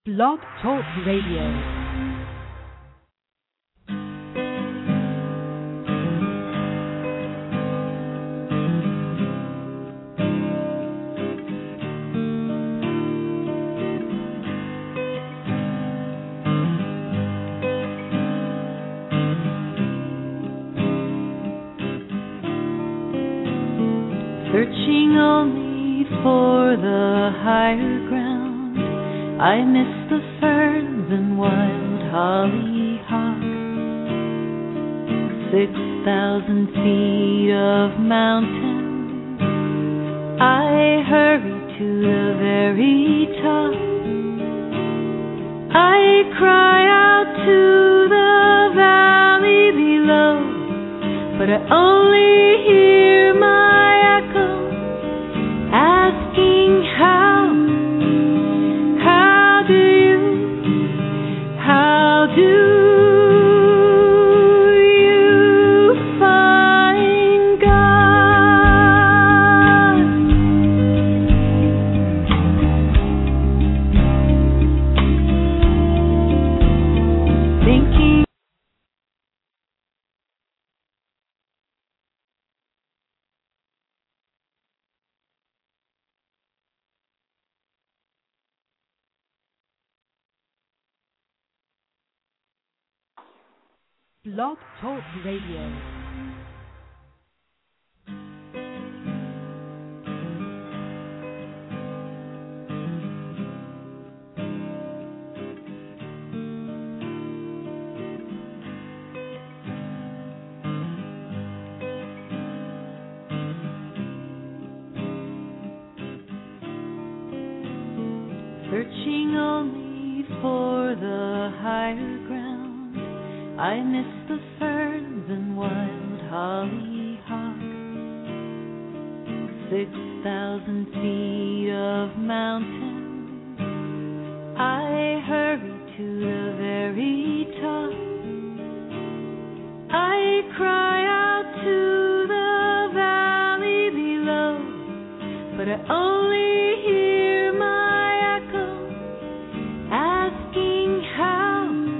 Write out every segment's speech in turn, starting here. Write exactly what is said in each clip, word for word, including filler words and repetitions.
Blog Talk Radio. Searching only for the higher ground, I miss the ferns and wild hollyhock. Six thousand feet of mountain, I hurry to the very top. I cry out to the valley below, but I only hear my asking how, how do you, how do you find God? Thinking Blog Talk Radio. searching only for the higher ground, I miss the ferns and wild hollyhock. Six thousand feet of mountain, I hurry to the very top. I cry out to the valley below, but I only hear my echo asking how.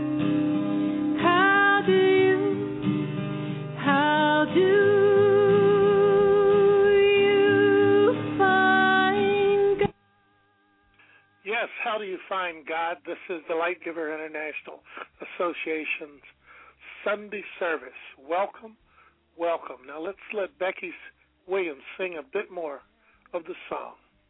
Yes, how do you find God? This is the Light Giver International Association's Sunday service. Welcome, welcome. Now let's let Becky Williams sing a bit more of the song.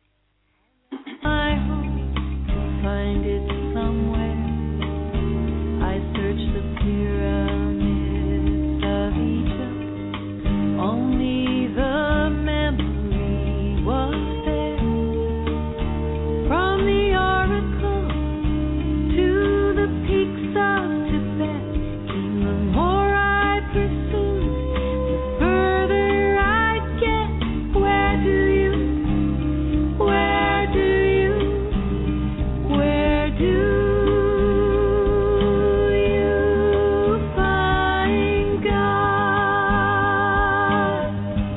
I hope to find it somewhere. I search the pyramids of Egypt. Only the memory was there. From the oracle to the peaks of Tibet, and the more I pursue, the further I get. Where do you, where do you, where do you find God?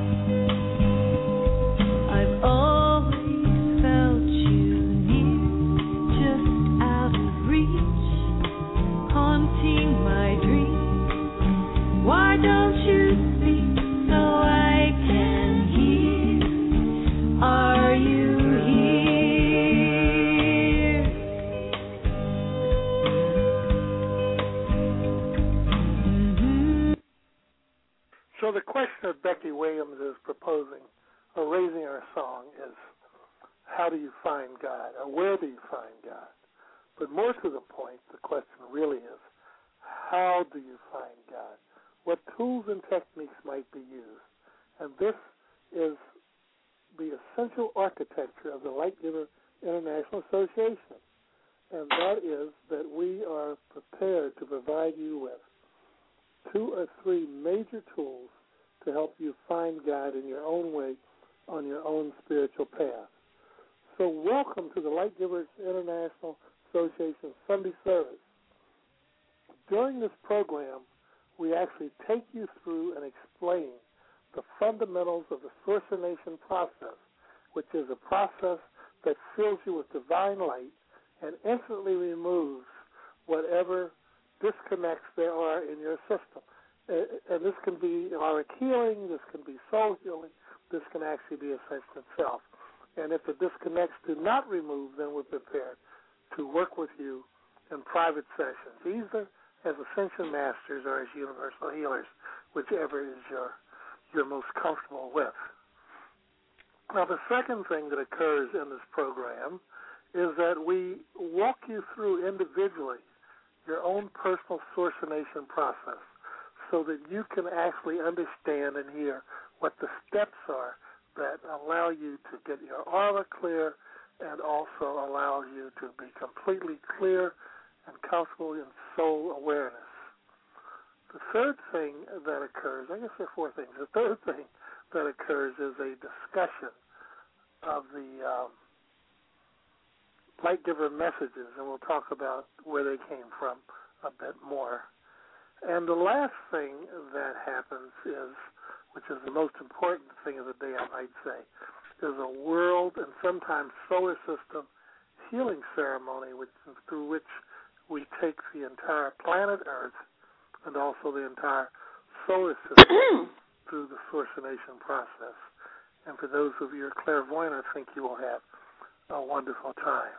I've always felt you near, just out of reach, haunting my dreams. Why don't you speak so I can hear? Are you here? Mhm. So the question that Becky Williams is proposing, or raising her song, is how do you find God, or where do you find God? But more to the point, the question really is, how do you find God? What tools and techniques might be used? And this is the essential architecture of the Light Giver International Association. And that is that we are prepared to provide you with two or three major tools to help you find God in your own way on your own spiritual path. So welcome to the Light Givers International Association Sunday service. During this program, we actually take you through and explain the fundamentals of the sourcination process, which is a process that fills you with divine light and instantly removes whatever disconnects there are in your system. And this can be auric healing, this can be soul healing, this can actually be ascension itself. And if the disconnects do not remove, then we're prepared to work with you in private sessions, either as ascension masters or as universal healers, whichever is your you're most comfortable with. Now, the second thing that occurs in this program is that we walk you through individually your own personal sourcination process so that you can actually understand and hear what the steps are that allow you to get your aura clear and also allow you to be completely clear and comfortable in soul awareness. The third thing that occurs, I guess there are four things. The third thing that occurs is a discussion of the um, light giver messages, and we'll talk about where they came from a bit more. And the last thing that happens is, which is the most important thing of the day, I might say, is a world and sometimes solar system healing ceremony, which through which we take the entire planet Earth and also the entire solar system through the sourcination process. And for those of you who are clairvoyant, I think you will have a wonderful time.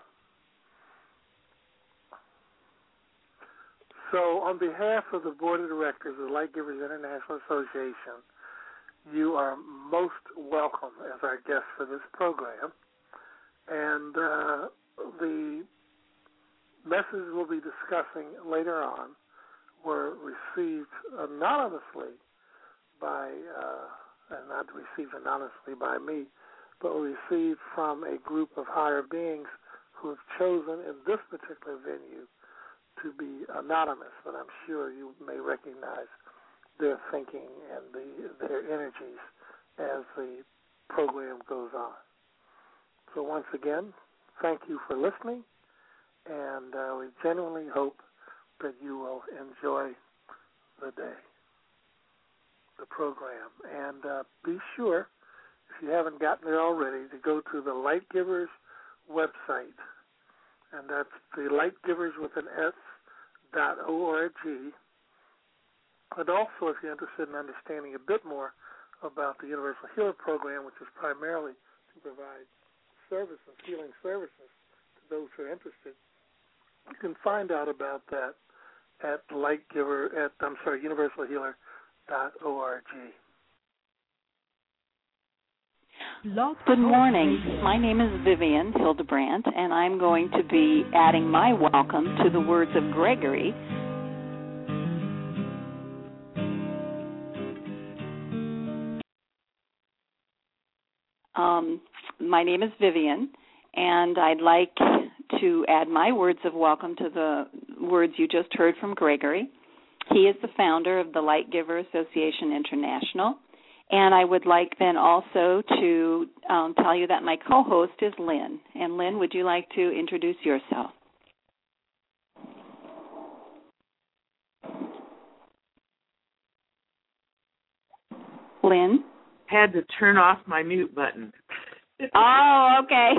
So on behalf of the Board of Directors of the Light Givers International Association, you are most welcome as our guest for this program. And uh, the messages we'll be discussing later on were received anonymously by, uh, and not received anonymously by me, but were received from a group of higher beings who have chosen in this particular venue to be anonymous, but I'm sure you may recognize their thinking and the, their energies as the program goes on. So once again, thank you for listening, and uh, we genuinely hope that you will enjoy the day, the program. And uh, be sure, if you haven't gotten there already, to go to the Light Givers website, and that's the Light Givers with an S dot org. And also, if you're interested in understanding a bit more about the Universal Healer Program, which is primarily to provide services, healing services to those who are interested, you can find out about that at Light Giver at I'm sorry, universal healer dot org. Good morning. My name is Vivian Hildebrandt, and I'm going to be adding my welcome to the words of Gregory. Um, my name is Vivian, and I'd like to add my words of welcome to the words you just heard from Gregory. He is the founder of the Light Giver Association International. And I would like then also to um, tell you that my co-host is Lynn. And Lynn, would you like to introduce yourself? Lynn? Had to turn off my mute button. Oh, okay.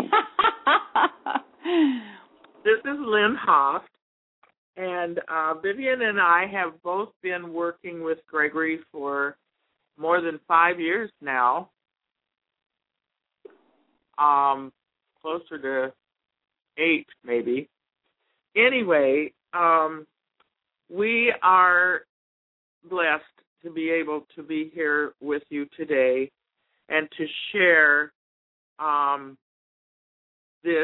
This is Lynn Hoft, and uh, Vivian and I have both been working with Gregory for more than five years now, um, closer to eight maybe. Anyway, um, we are blessed to be able to be here with you today and to share um, this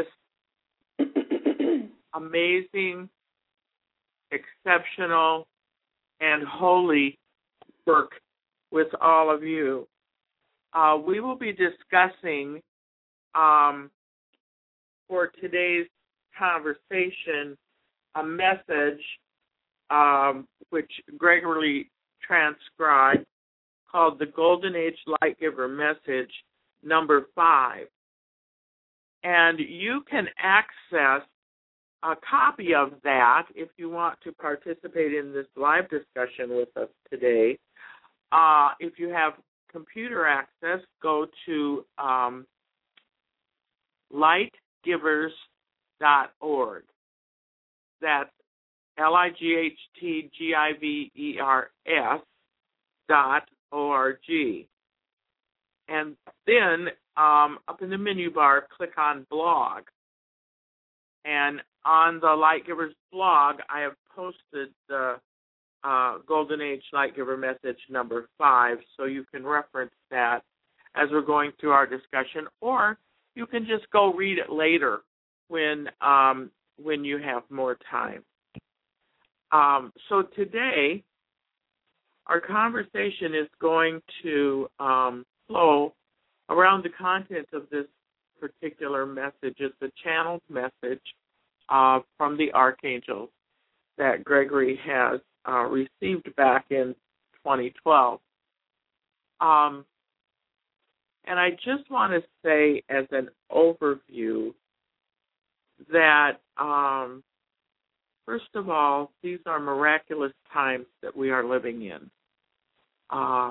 amazing, exceptional, and holy work with all of you. Uh, we will be discussing um, for today's conversation a message um, which Gregory transcribed called the Golden Age Light Giver Message number five. And you can access a copy of that if you want to participate in this live discussion with us today. Uh, if you have computer access, go to um, light givers dot org. That's L I G H T G I V E R S dot O R G. And then um, up in the menu bar, click on blog. And on the Light Givers blog, I have posted the uh, Golden Age Light Giver message number five, so you can reference that as we're going through our discussion, or you can just go read it later when um, when you have more time. Um, so today, our conversation is going to um, flow around the content of this particular message. It's a channeled message uh, from the archangels that Gregory has uh, received back in twenty twelve. Um, and I just want to say as an overview that, um, first of all, these are miraculous times that we are living in. Uh,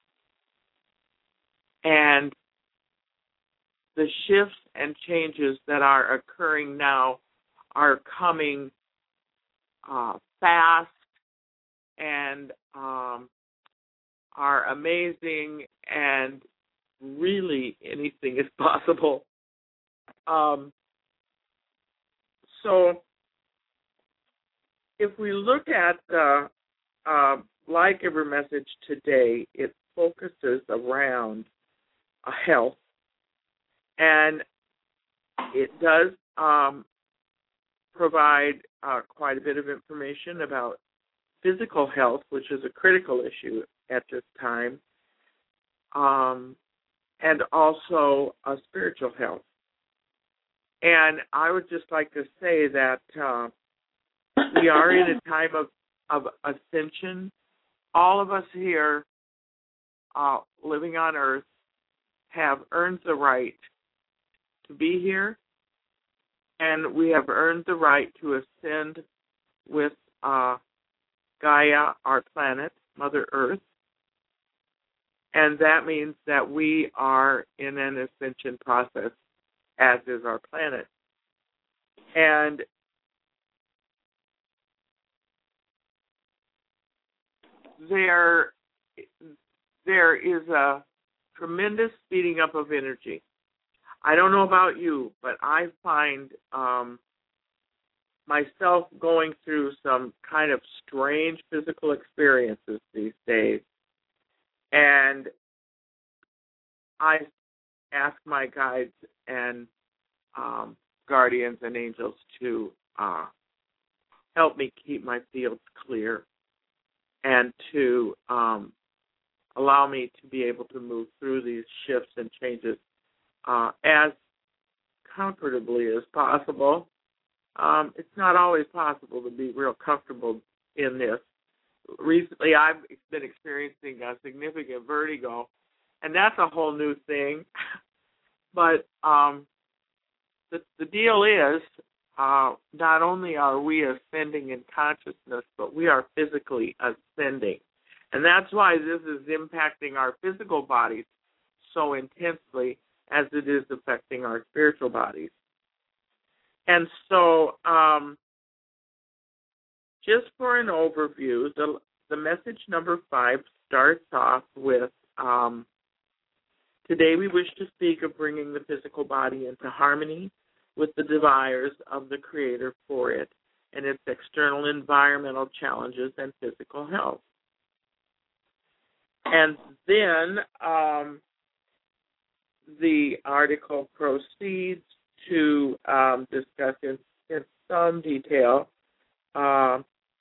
and the shifts and changes that are occurring now are coming uh, fast and um, are amazing, and really anything is possible. Um, so if we look at the uh, Light Giver message today, it focuses around uh, health, and it does um, provide uh, quite a bit of information about physical health, which is a critical issue at this time, um, and also uh, spiritual health. And I would just like to say that uh, we are in a time of, of ascension. All of us here uh, living on Earth have earned the right to be here, and we have earned the right to ascend with uh, Gaia, our planet, Mother Earth. And that means that we are in an ascension process, as is our planet. And there, there is a tremendous speeding up of energy. I don't know about you, but I find um, myself going through some kind of strange physical experiences these days. And I ask my guides and um, guardians and angels to uh, help me keep my fields clear and to um, allow me to be able to move through these shifts and changes uh, as comfortably as possible. Um, it's not always possible to be real comfortable in this. Recently, I've been experiencing a significant vertigo, and that's a whole new thing. But um, the, the deal is, uh, not only are we ascending in consciousness, but we are physically ascending. And that's why this is impacting our physical bodies so intensely as it is affecting our spiritual bodies. And so, um, just for an overview, the, the message number five starts off with, um, today we wish to speak of bringing the physical body into harmony with the desires of the Creator for it and its external environmental challenges and physical health. And then um, the article proceeds to um, discuss in, in some detail uh,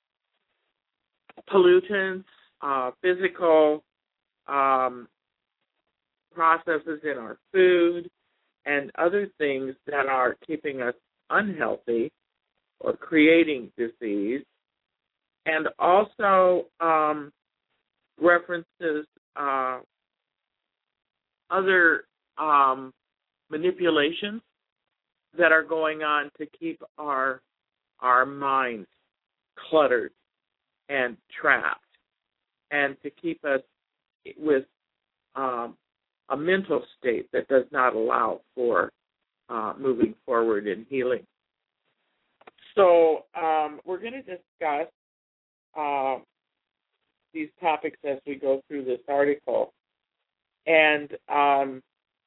pollutants, uh, physical um, processes in our food, and other things that are keeping us unhealthy or creating disease, and also um, references uh, other um, manipulations that are going on to keep our our minds cluttered and trapped, and to keep us with um, a mental state that does not allow for uh, moving forward in healing. So um, we're going to discuss uh, these topics as we go through this article. And um,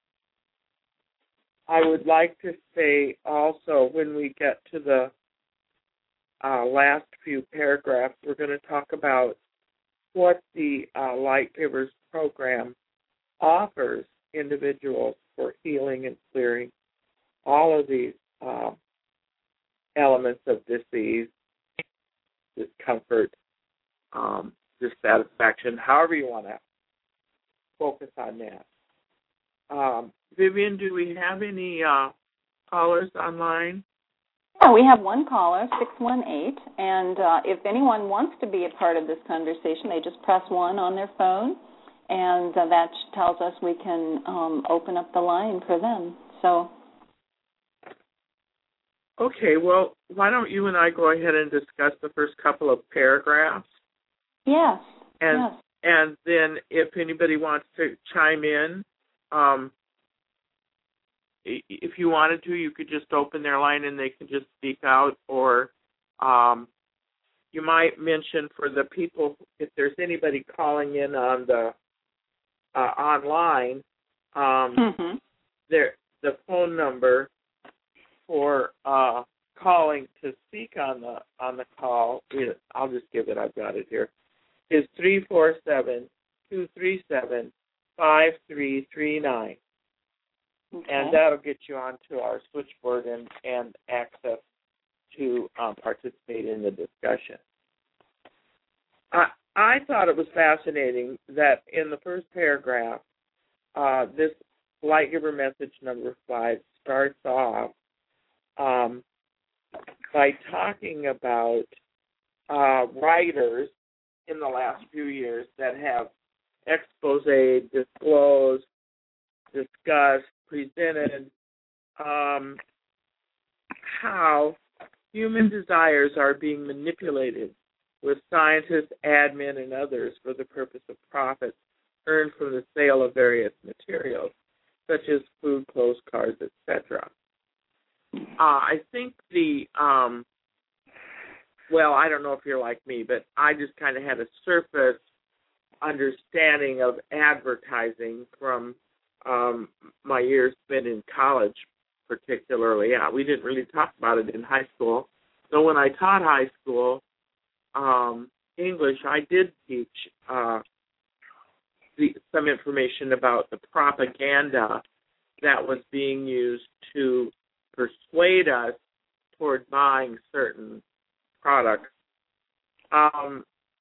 I would like to say also, when we get to the uh, last few paragraphs, we're going to talk about what the uh, Light Givers program offers individuals for healing and clearing all of these uh, elements of disease, discomfort, um, dissatisfaction, however you want to focus on that. Um, Vivian, do we have any uh, callers online? Yeah, we have one caller, six one eight, and uh, if anyone wants to be a part of this conversation, they just press one on their phone, and uh, that tells us we can um, open up the line for them. So. Okay, well, why don't you and I go ahead and discuss the first couple of paragraphs? Yes, and, yes. And then if anybody wants to chime in, um, if you wanted to, you could just open their line and they can just speak out, or um, you might mention for the people, if there's anybody calling in on the uh, online, um, mm-hmm. their, the phone number for uh, calling to speak on the on the call, I'll just give it, I've got it here, is three four seven, two three seven, five three three nine. Okay. And that'll get you onto our switchboard and, and access to um, participate in the discussion. I, I thought it was fascinating that in the first paragraph, uh, this Light Giver message number five starts off um, by talking about uh, writers in the last few years that have exposed, disclosed, discussed, presented um, how human desires are being manipulated with scientists, admin, and others for the purpose of profits earned from the sale of various materials, such as food, clothes, cars, et cetera. Uh, I think the, um, well, I don't know if you're like me, but I just kind of had a surface understanding of advertising from um, my years spent in college, particularly. Yeah, we didn't really talk about it in high school. So when I taught high school um, English, I did teach uh, the, some information about the propaganda that was being used to persuade us toward buying certain products, um,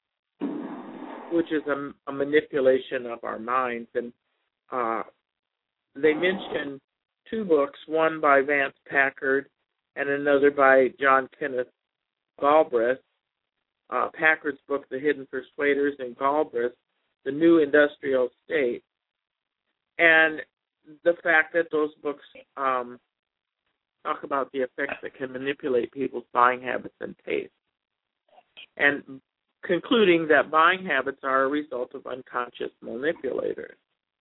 which is a, a manipulation of our minds. And uh, they mention two books, one by Vance Packard and another by John Kenneth Galbraith. Uh, Packard's book, The Hidden Persuaders, and Galbraith, The New Industrial State. And the fact that those books um, talk about the effects that can manipulate people's buying habits and tastes, and concluding that buying habits are a result of unconscious manipulators.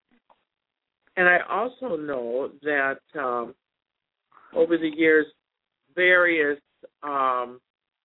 And I also know that um, over the years, various um,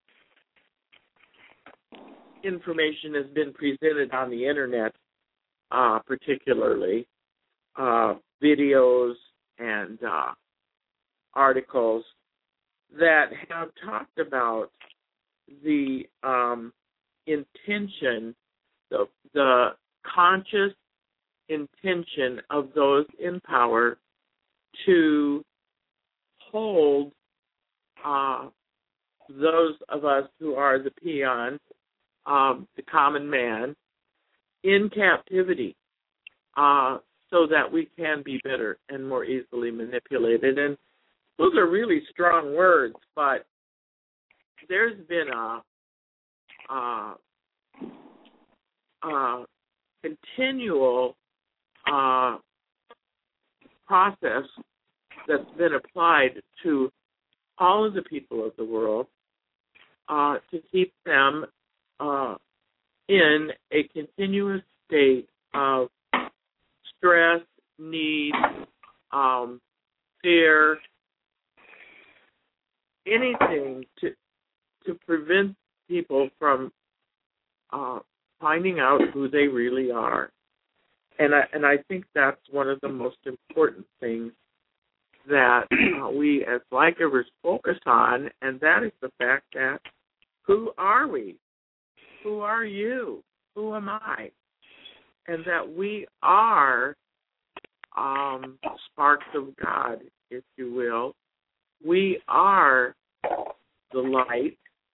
information has been presented on the Internet, uh, particularly uh, videos and uh, articles that have talked about the um, intention, the, the conscious intention of those in power to hold uh, those of us who are the peons, um, the common man, in captivity uh, so that we can be better and more easily manipulated. And those are really strong words, but there's been a, a, a continual uh, process that's been applied to all of the people of the world uh, to keep them uh, in a continuous state of stress, need, um, fear, anything to to prevent people from uh, finding out who they really are. And I, and I think that's one of the most important things that uh, we as light givers focus on, and that is the fact that who are we? Who are you? Who am I? And that we are um, sparks of God, if you will. We are the light.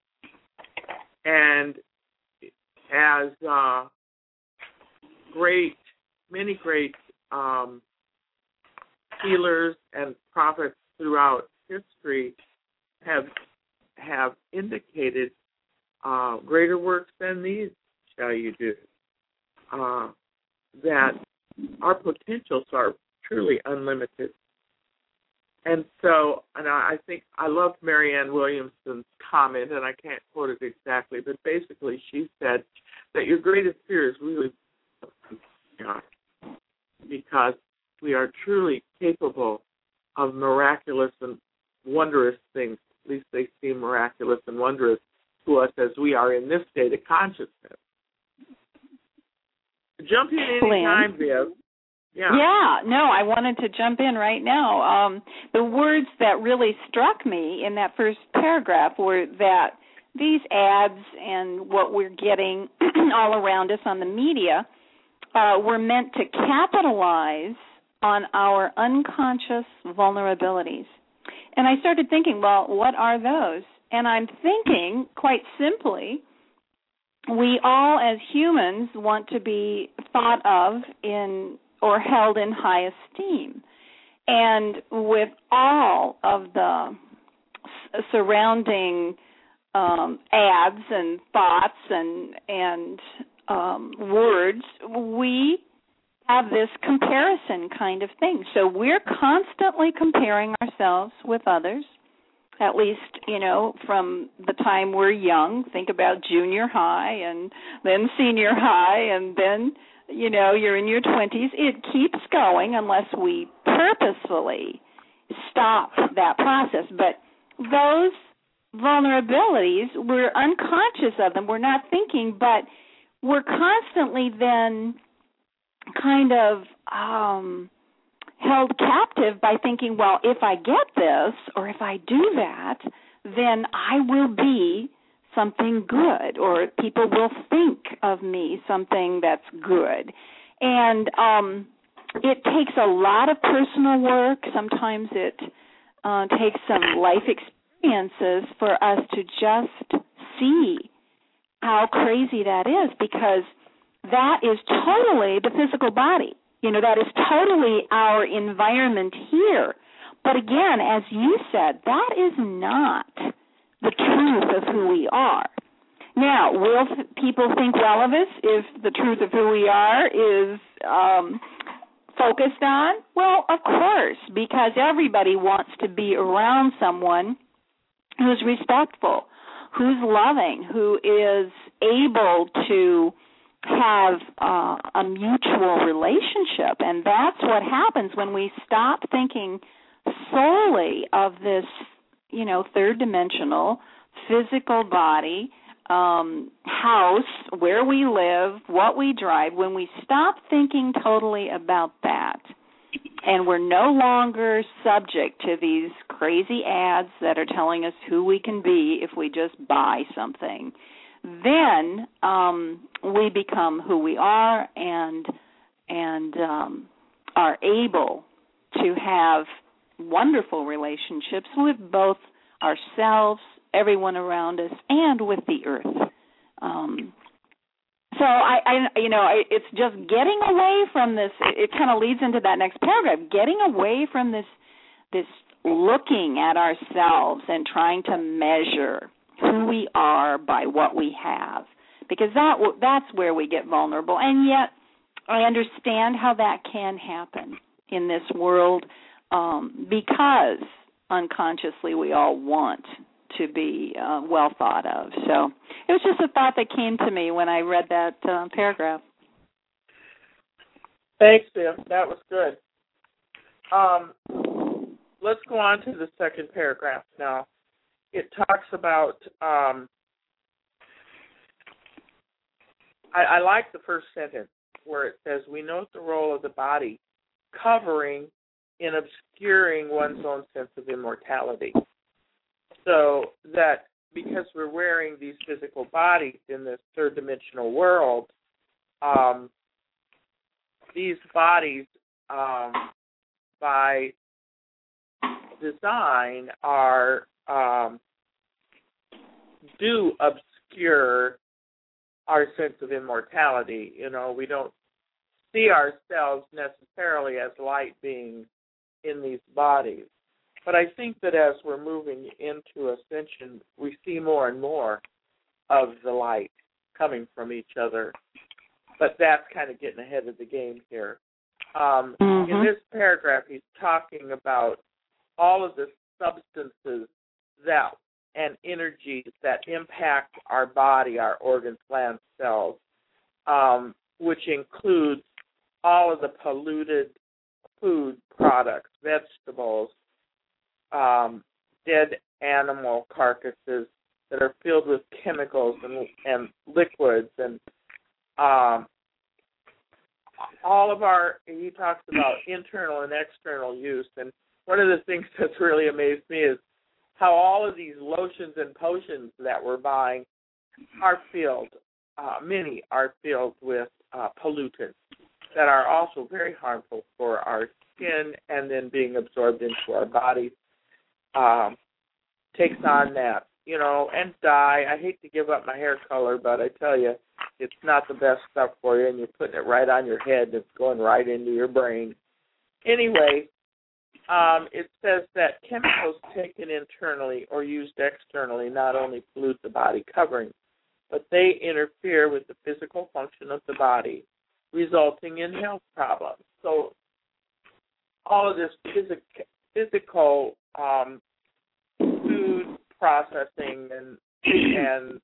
And as uh, great, many great um, healers and prophets throughout history have have indicated, uh, greater works than these shall you do. Uh, that our potentials are truly unlimited. And so, and I think I loved Marianne Williamson's comment, and I can't quote it exactly, but basically she said that your greatest fear is really God, because we are truly capable of miraculous and wondrous things. At least they seem miraculous and wondrous to us as we are in this state of consciousness. Jump in any time, Viv. Yeah. Yeah, no, I wanted to jump in right now. Um, the words that really struck me in that first paragraph were that these ads and what we're getting all around us on the media uh, were meant to capitalize on our unconscious vulnerabilities. And I started thinking, well, what are those? And I'm thinking, quite simply, we all as humans want to be thought of in or held in high esteem. And with all of the s- surrounding um, ads and thoughts and, and um, words, we have this comparison kind of thing. So we're constantly comparing ourselves with others, at least, you know, from the time we're young. Think about junior high and then senior high and then, you know, you're in your twenties. It keeps going unless we purposefully stop that process. But those vulnerabilities, we're unconscious of them. We're not thinking, but we're constantly then kind of um, held captive by thinking, well, if I get this or if I do that, then I will be something good, or people will think of me something that's good. And um, it takes a lot of personal work. Sometimes it uh, takes some life experiences for us to just see how crazy that is, because that is totally the physical body. You know, that is totally our environment here. But again, as you said, that is not the truth of who we are. Now, will people think well of us if the truth of who we are is um, focused on? Well, of course, because everybody wants to be around someone who's respectful, who's loving, who is able to have uh, a mutual relationship. And that's what happens when we stop thinking solely of this, you know, third-dimensional physical body, um, house, where we live, what we drive. When we stop thinking totally about that, and we're no longer subject to these crazy ads that are telling us who we can be if we just buy something, then um, we become who we are and and um, are able to have wonderful relationships with both ourselves, everyone around us, and with the earth. Um, so I, I, you know, I, it's just getting away from this. It, it kind of leads into that next paragraph. Getting away from this, this looking at ourselves and trying to measure who we are by what we have, because that that's where we get vulnerable. And yet, I understand how that can happen in this world, um, because unconsciously we all want to be uh, well thought of. So it was just a thought that came to me when I read that uh, paragraph. Thanks, Viv. That was good. Um, let's go on to the second paragraph now. it talks about, um, I, I like the first sentence where it says, we note the role of the body covering in obscuring one's own sense of immortality. So that because we're wearing these physical bodies in this third dimensional world, um, these bodies, um, by design, are um, do obscure our sense of immortality. You know, we don't see ourselves necessarily as light beings in these bodies. But I think that as we're moving into ascension, we see more and more of the light coming from each other. But that's kind of getting ahead of the game here. Um, mm-hmm. In this paragraph, he's talking about all of the substances that and energies that impact our body, our organs, glands, cells, um, which includes all of the polluted food products, vegetables, um, dead animal carcasses that are filled with chemicals and, and liquids, and um, all of our, he talks about internal and external use. And one of the things that's really amazed me is how all of these lotions and potions that we're buying are filled, uh, many are filled with uh, pollutants that are also very harmful for our skin, and then being absorbed into our bodies um, takes on that, you know, and dye. I hate to give up my hair color, but I tell you, it's not the best stuff for you, and you're putting it right on your head, and it's going right into your brain. Anyway, um, it says that chemicals taken internally or used externally not only pollute the body covering, but they interfere with the physical function of the body, resulting in health problems. So all of this physic- physical um, food processing and and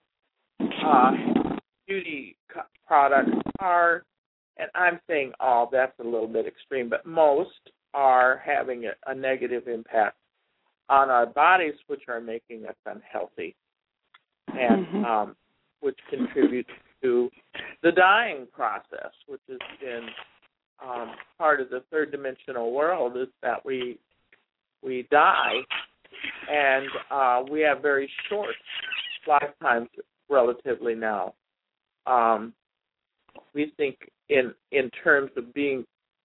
uh, beauty co- products are, and I'm saying all, that's a little bit extreme, but most are having a, a negative impact on our bodies, which are making us unhealthy, and mm-hmm. um, which contributes to the dying process, which has been um, part of the third dimensional world, is that we we die, and uh, we have very short lifetimes relatively now. Um, we think in in terms of being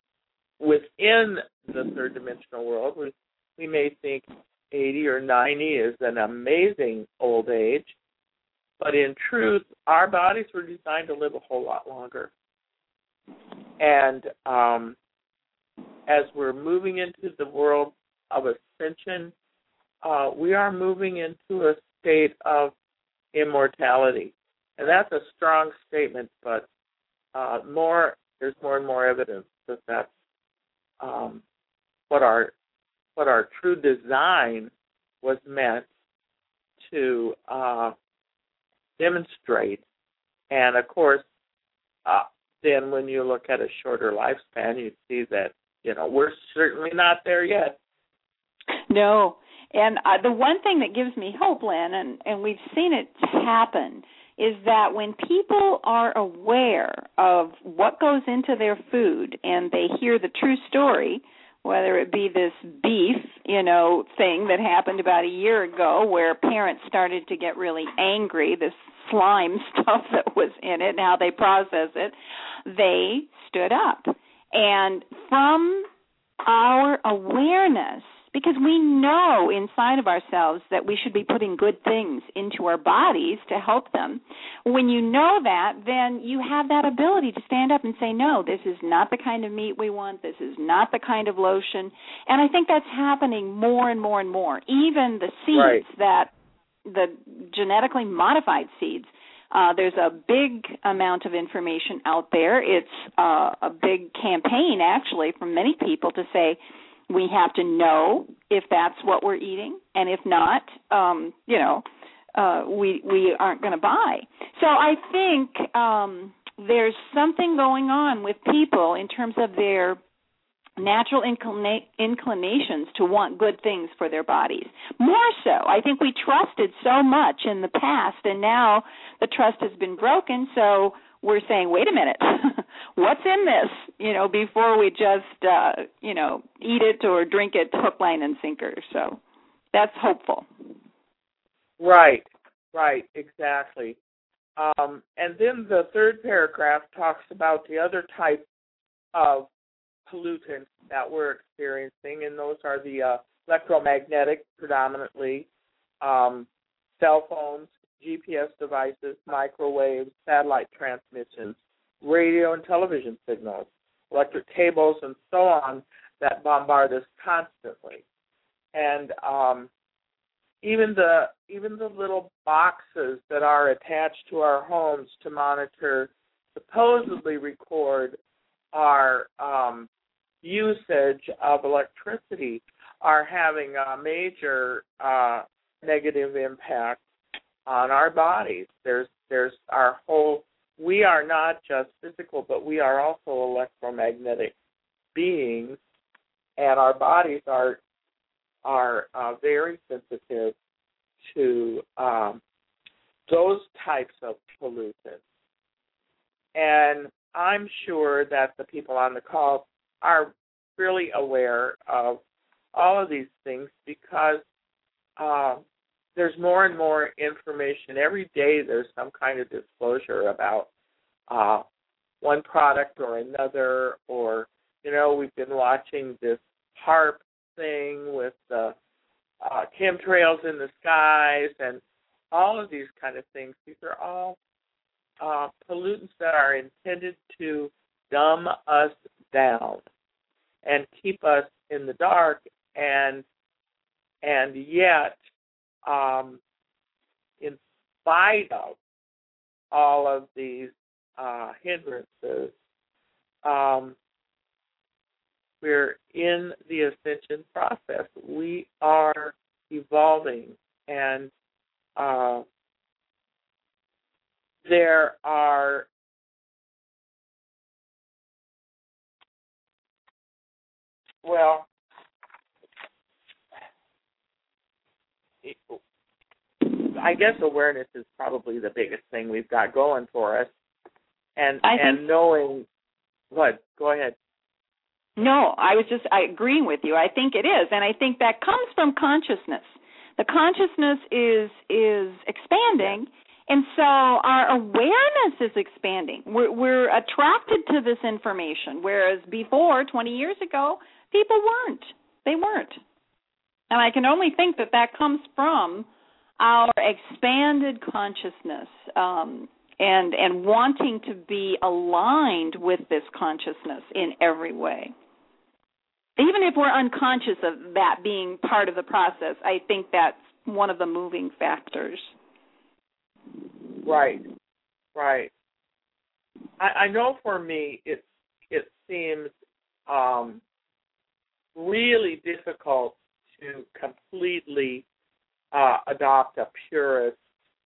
within the third dimensional world, we, we may think eighty or ninety is an amazing old age, but in truth, our bodies were designed to live a whole lot longer. And um, as we're moving into the world of ascension, uh, we are moving into a state of immortality. And that's a strong statement, but uh, more there's more and more evidence that that's um, what our what our true design was meant to uh, demonstrate. And of course, uh, then when you look at a shorter lifespan, you see that, you know, we're certainly not there yet. No. And uh, the one thing that gives me hope, Lynn, and, and we've seen it happen, is that when people are aware of what goes into their food and they hear the true story, whether it be this beef, you know, thing that happened about a year ago where parents started to get really angry, this slime stuff that was in it and how they process it, they stood up. And from our awareness, because we know inside of ourselves that we should be putting good things into our bodies to help them. When you know that, then you have that ability to stand up and say, no, this is not the kind of meat we want. This is not the kind of lotion. And I think that's happening more and more and more. Even the seeds right. that, the genetically modified seeds, uh, there's a big amount of information out there. It's uh, a big campaign, actually, from many people to say, we have to know if that's what we're eating, and if not, um, you know, uh, we we aren't going to buy. So I think um, there's something going on with people in terms of their natural inclina- inclinations to want good things for their bodies. More so, I think we trusted so much in the past, and now the trust has been broken, so we're saying, wait a minute, what's in this, you know, before we just, uh, you know, eat it or drink it hook, line, and sinker. So that's hopeful. Right, right, exactly. Um, and then the third paragraph talks about the other type of pollutants that we're experiencing, and those are the uh, electromagnetic predominantly, um, cell phones, G P S devices, microwaves, satellite transmissions, radio and television signals, electric cables, and so on that bombard us constantly. And um, even the even the little boxes that are attached to our homes to monitor, supposedly record our um, usage of electricity, are having a major uh, negative impact on our bodies. There's there's our whole, we are not just physical, but we are also electromagnetic beings, and our bodies are are uh, very sensitive to um, those types of pollutants. And I'm sure that the people on the call are really aware of all of these things because uh, there's more and more information. Every day there's some kind of disclosure about uh, one product or another, or, you know, we've been watching this HAARP thing with the uh, chemtrails in the skies and all of these kind of things. These are all uh, pollutants that are intended to dumb us down and keep us in the dark, and and yet, um, in spite of all of these uh, hindrances, um, we're in the ascension process. We are evolving, and uh, there are well, I guess awareness is probably the biggest thing we've got going for us, and I and think, knowing what. Go ahead. No, I was just I agreeing with you. I think it is, and I think that comes from consciousness. The consciousness is is expanding, and so our awareness is expanding. We're, we're attracted to this information, whereas before, twenty years ago, people weren't. They weren't. And I can only think that that comes from our expanded consciousness um, and and wanting to be aligned with this consciousness in every way. Even if we're unconscious of that being part of the process, I think that's one of the moving factors. Right, right. I, I know for me, it it seems um, really difficult to completely uh, adopt a purist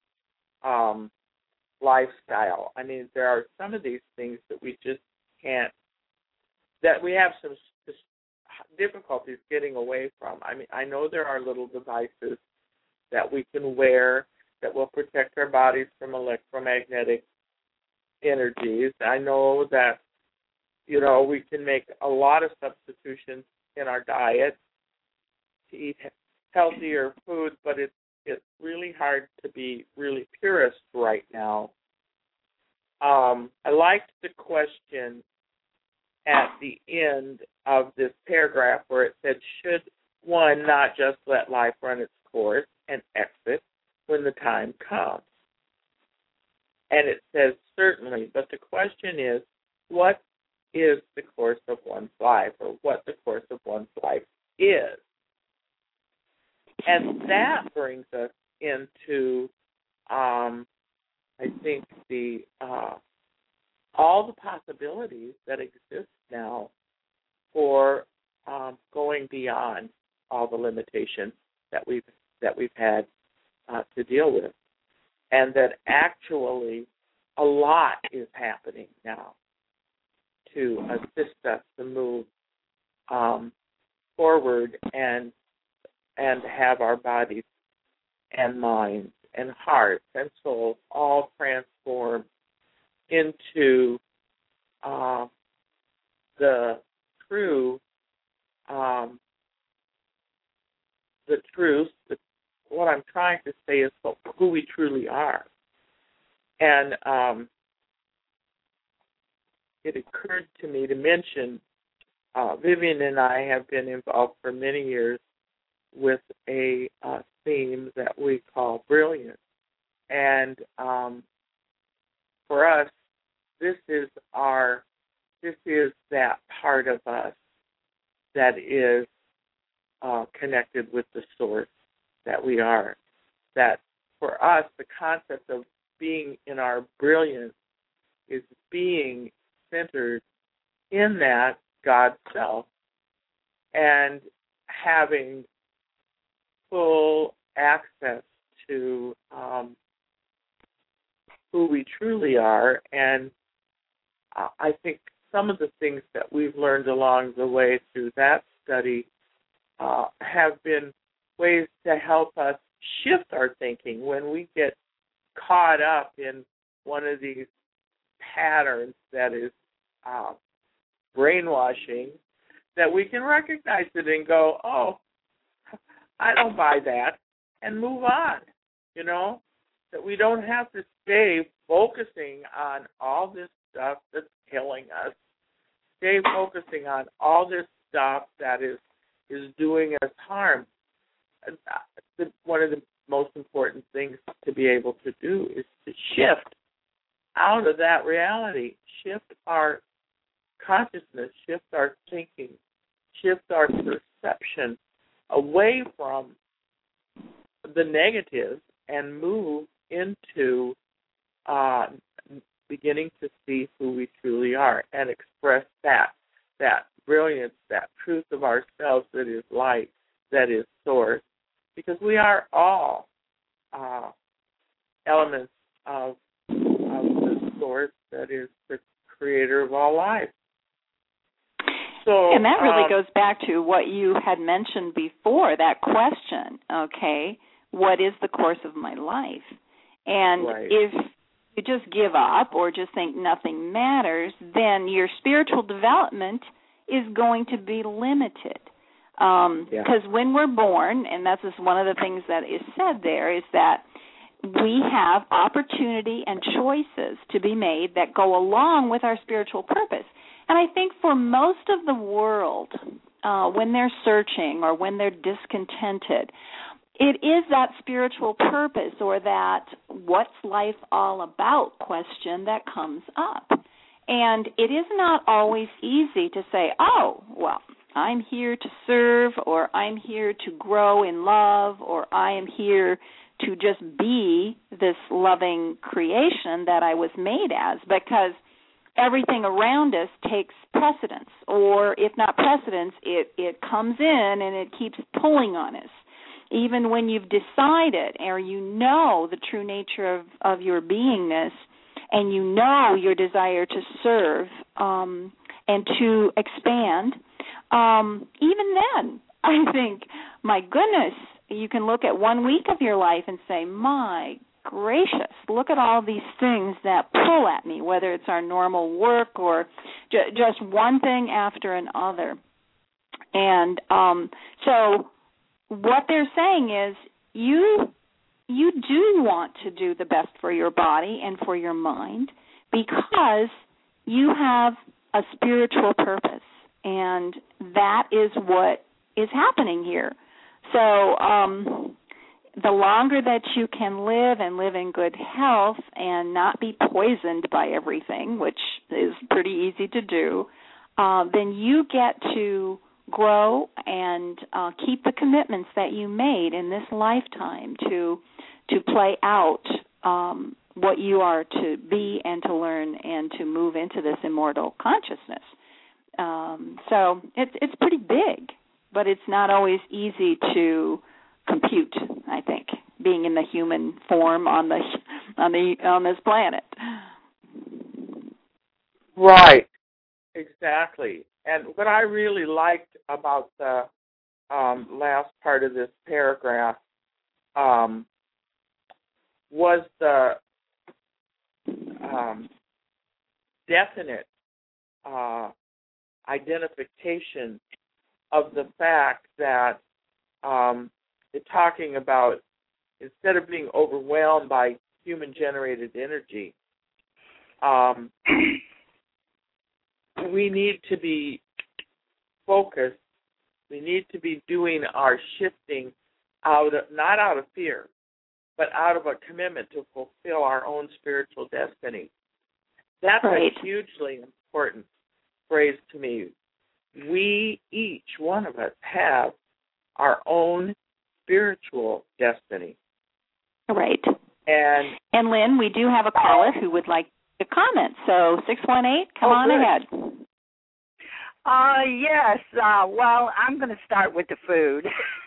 um, lifestyle. I mean, there are some of these things that we just can't, that we have some difficulties getting away from. I mean, I know there are little devices that we can wear that will protect our bodies from electromagnetic energies. I know that, you know, we can make a lot of substitutions in our diet to eat healthier food, but it's it's really hard to be really purist right now. Um, I liked the question at the end of this paragraph where it said, should one not just let life run its course and exit when the time comes? And it says, certainly, but the question is, what is the course of one's life, or what the course of one's life is? And that brings us into, um, I think, the uh, all the possibilities that exist now for um, going beyond all the limitations that we've that we've had uh, to deal with, and that actually a lot is happening now to assist us to move um, forward and and have our bodies and minds and hearts and souls all transformed into uh, the true, um, the truth. The, what I'm trying to say is who we truly are. And um, it occurred to me to mention, uh, Vivian and I have been involved for many years with a uh, theme that we call brilliance. And um, for us, this is our, this is that part of us that is uh, connected with the source that we are. That for us, the concept of being in our brilliance is being centered in that God self and having full access to um, who we truly are. And uh, I think some of the things that we've learned along the way through that study uh, have been ways to help us shift our thinking when we get caught up in one of these patterns that is uh, brainwashing, that we can recognize it and go, oh, I don't buy that, and move on, you know, that we don't have to stay focusing on all this stuff that's killing us, stay focusing on all this stuff that is, is doing us harm. One of the most important things to be able to do is to shift out of that reality, shift our consciousness, shift our thinking, shift our perception away from the negative and move into uh, beginning to see who we truly are and express that, that brilliance, that truth of ourselves that is light, that is source, because we are all uh, elements of, of the source that is the creator of all life. So, and that really um, goes back to what you had mentioned before, that question, okay, what is the course of my life? And right. if you just give up or just think nothing matters, then your spiritual development is going to be limited. Because um, yeah. when we're born, and that's just one of the things that is said there, is that we have opportunity and choices to be made that go along with our spiritual purpose. And I think for most of the world, uh, when they're searching or when they're discontented, it is that spiritual purpose or that what's life all about question that comes up. And it is not always easy to say, oh, well, I'm here to serve, or I'm here to grow in love, or I am here to just be this loving creation that I was made as, because everything around us takes precedence, or if not precedence, it, it comes in and it keeps pulling on us. Even when you've decided or you know the true nature of, of your beingness and you know your desire to serve um, and to expand, um, even then, I think, my goodness, you can look at one week of your life and say, my gracious, look at all these things that pull at me, whether it's our normal work or ju- just one thing after another. And um, so what they're saying is you you do want to do the best for your body and for your mind because you have a spiritual purpose, and that is what is happening here. So um, the longer that you can live and live in good health and not be poisoned by everything, which is pretty easy to do, uh, then you get to grow and uh, keep the commitments that you made in this lifetime to to play out um, what you are to be and to learn and to move into this immortal consciousness. Um, so it's it's pretty big, but it's not always easy to compute, I think, being in the human form on the on the on this planet. Right, exactly. And what I really liked about the um, last part of this paragraph um, was the um, definite uh, identification of the fact that um, it's talking about, instead of being overwhelmed by human-generated energy, um, we need to be focused. We need to be doing our shifting out of, not out of fear, but out of a commitment to fulfill our own spiritual destiny. That's right. a hugely important phrase to me. We, each one of us, have our own spiritual destiny. Right. And, and Lynn, we do have a caller who would like to comment. So six one eight, come oh, on good. ahead. Uh, yes. Uh, well, I'm going to start with the food.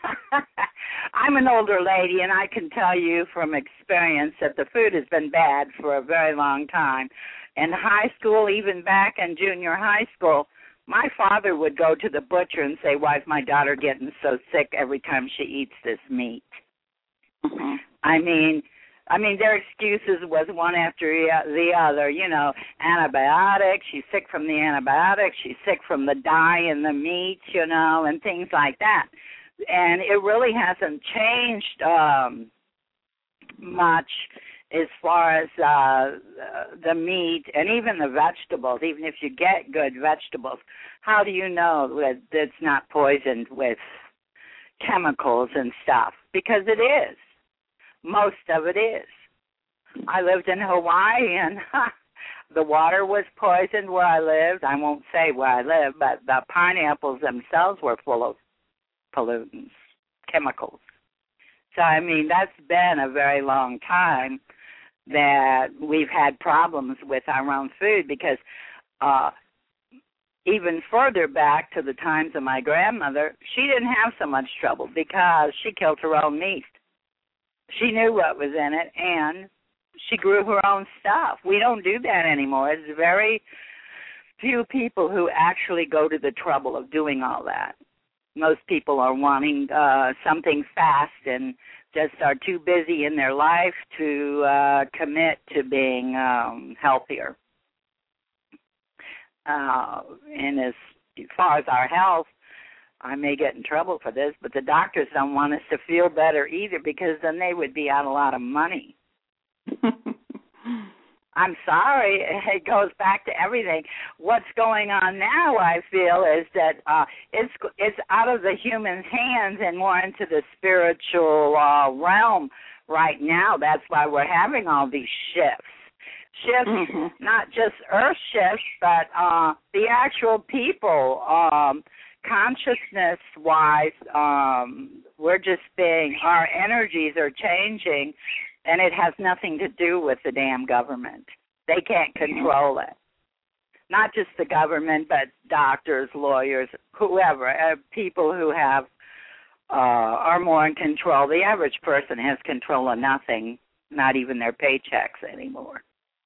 I'm an older lady, and I can tell you from experience that the food has been bad for a very long time. In high school, even back in junior high school, my father would go to the butcher and say, why is my daughter getting so sick every time she eats this meat? Mm-hmm. I mean... I mean, their excuses was one after the other, you know, antibiotics, she's sick from the antibiotics, she's sick from the dye in the meat, you know, and things like that. And it really hasn't changed um, much as far as uh, the meat and even the vegetables. Even if you get good vegetables, how do you know that it's not poisoned with chemicals and stuff? Because it is. Most of it is. I lived in Hawaii, and the water was poisoned where I lived. I won't say where I lived, but the pineapples themselves were full of pollutants, chemicals. So, I mean, that's been a very long time that we've had problems with our own food because uh, even further back to the times of my grandmother, she didn't have so much trouble because she killed her own meat. She knew what was in it, and she grew her own stuff. We don't do that anymore. It's very few people who actually go to the trouble of doing all that. Most people are wanting uh, something fast and just are too busy in their life to uh, commit to being um, healthier. Uh, and as far as our health, I may get in trouble for this, but the doctors don't want us to feel better either because then they would be out a lot of money. I'm sorry. It goes back to everything. What's going on now, I feel, is that uh, it's it's out of the human's hands and more into the spiritual uh, realm right now. That's why we're having all these shifts. Shifts, mm-hmm. Not just earth shifts, but uh, the actual people, um, consciousness-wise, um, we're just being, our energies are changing, and it has nothing to do with the damn government. They can't control it. Not just the government, but doctors, lawyers, whoever, uh, people who have uh, are more in control. The average person has control of nothing, not even their paychecks anymore.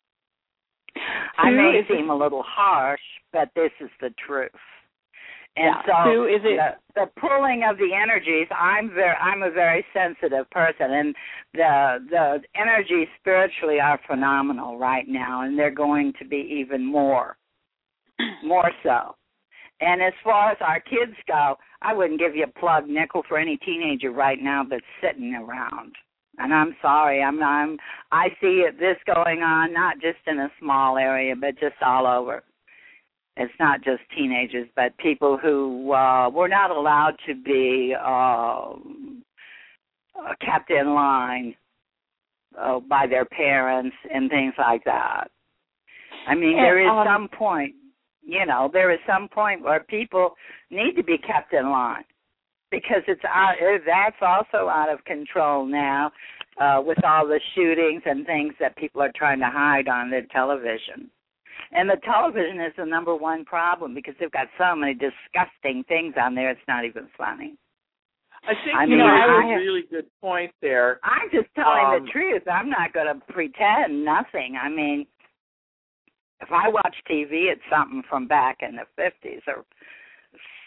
I may seem a little harsh, but this is the truth. And yeah. so Sue, is it the, the pulling of the energies, I'm very, I'm a very sensitive person, and the the energies spiritually are phenomenal right now, and they're going to be even more, more so. And as far as our kids go, I wouldn't give you a plug nickel for any teenager right now that's sitting around. And I'm sorry, I'm, I'm I see it, this going on, not just in a small area, but just all over. It's not just teenagers, but people who uh, were not allowed to be uh, kept in line uh, by their parents and things like that. I mean, there is um, some point, you know, there is some point where people need to be kept in line because it's out, that's also out of control now uh, with all the shootings and things that people are trying to hide on their television. And the television is the number one problem because they've got so many disgusting things on there, it's not even funny. I think I you mean, know, I that was have, a really good point there. I'm just telling um, the truth. I'm not going to pretend nothing. I mean, if I watch T V, it's something from back in the fifties or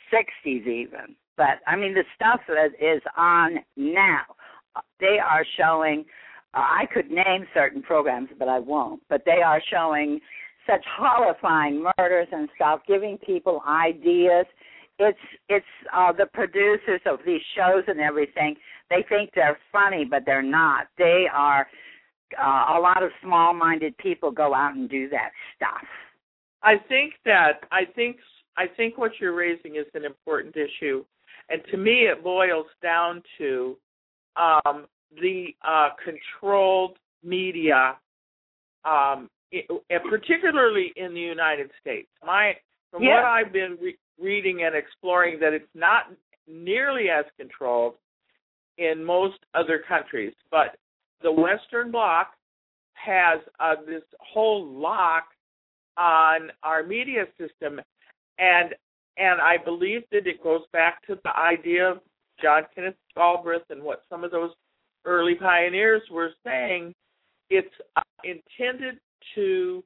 sixties even. But, I mean, the stuff that is on now, they are showing, uh, I could name certain programs, but I won't, but they are showing such horrifying murders and stuff, giving people ideas. It's it's uh, the producers of these shows and everything, they think they're funny, but they're not. They are, uh, a lot of small-minded people go out and do that stuff. I think that, I think, I think what you're raising is an important issue. And to me, it boils down to um, the uh, controlled media, um, it, particularly in the United States. My, from yeah. what I've been re- reading and exploring, that it's not nearly as controlled in most other countries. But the Western Bloc has uh, this whole lock on our media system, and And I believe that it goes back to the idea of John Kenneth Galbraith and what some of those early pioneers were saying. It's uh, intended to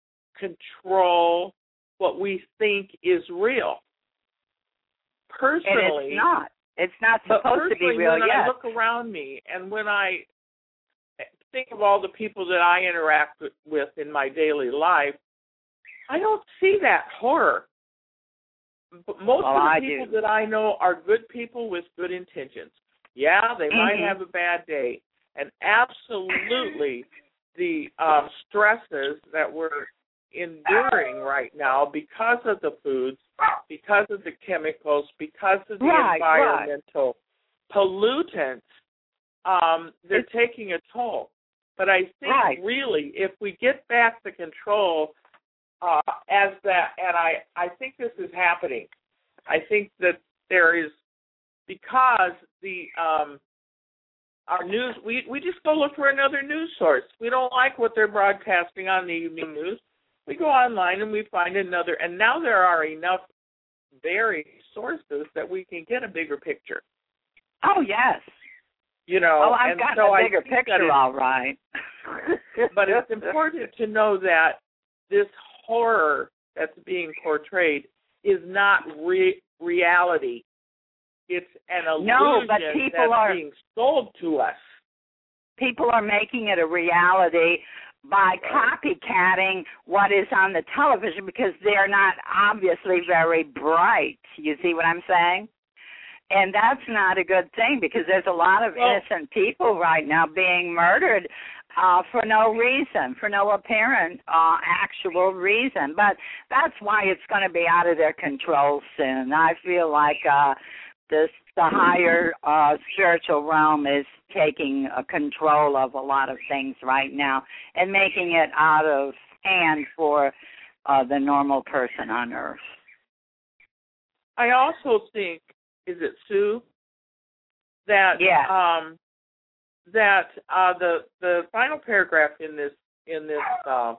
control what we think is real. Personally, and it's not. It's not supposed to be real when yet. I look around me and when I think of all the people that I interact with in my daily life, I don't see that horror. But most well, of the I people do. that I know are good people with good intentions. Yeah, they mm-hmm. might have a bad day. And absolutely the um, stresses that we're enduring right now because of the foods, because of the chemicals, because of the right, environmental right. pollutants, um, they're it's, taking a toll. But I think right. really if we get back the control Uh, as that, and I, I think this is happening. I think that there is, because the um, our news, we, we just go look for another news source. We don't like what they're broadcasting on the evening news. We go online and we find another, and now there are enough varied sources that we can get a bigger picture. Oh, yes. You know, oh, I've and got so a bigger I think picture, all right. But it's important to know that this horror that's being portrayed is not re- reality. It's an illusion no, but people that's are, being sold to us. People are making it a reality by copycatting what is on the television because they're not obviously very bright. You see what I'm saying? And that's not a good thing because there's a lot of well, innocent people right now being murdered Uh, for no reason, for no apparent uh, actual reason. But that's why it's going to be out of their control soon. I feel like uh, this, the higher uh, spiritual realm is taking uh, control of a lot of things right now and making it out of hand for uh, the normal person on earth. I also think, is it Sue, that yeah. um, that uh, the the final paragraph in this in this uh,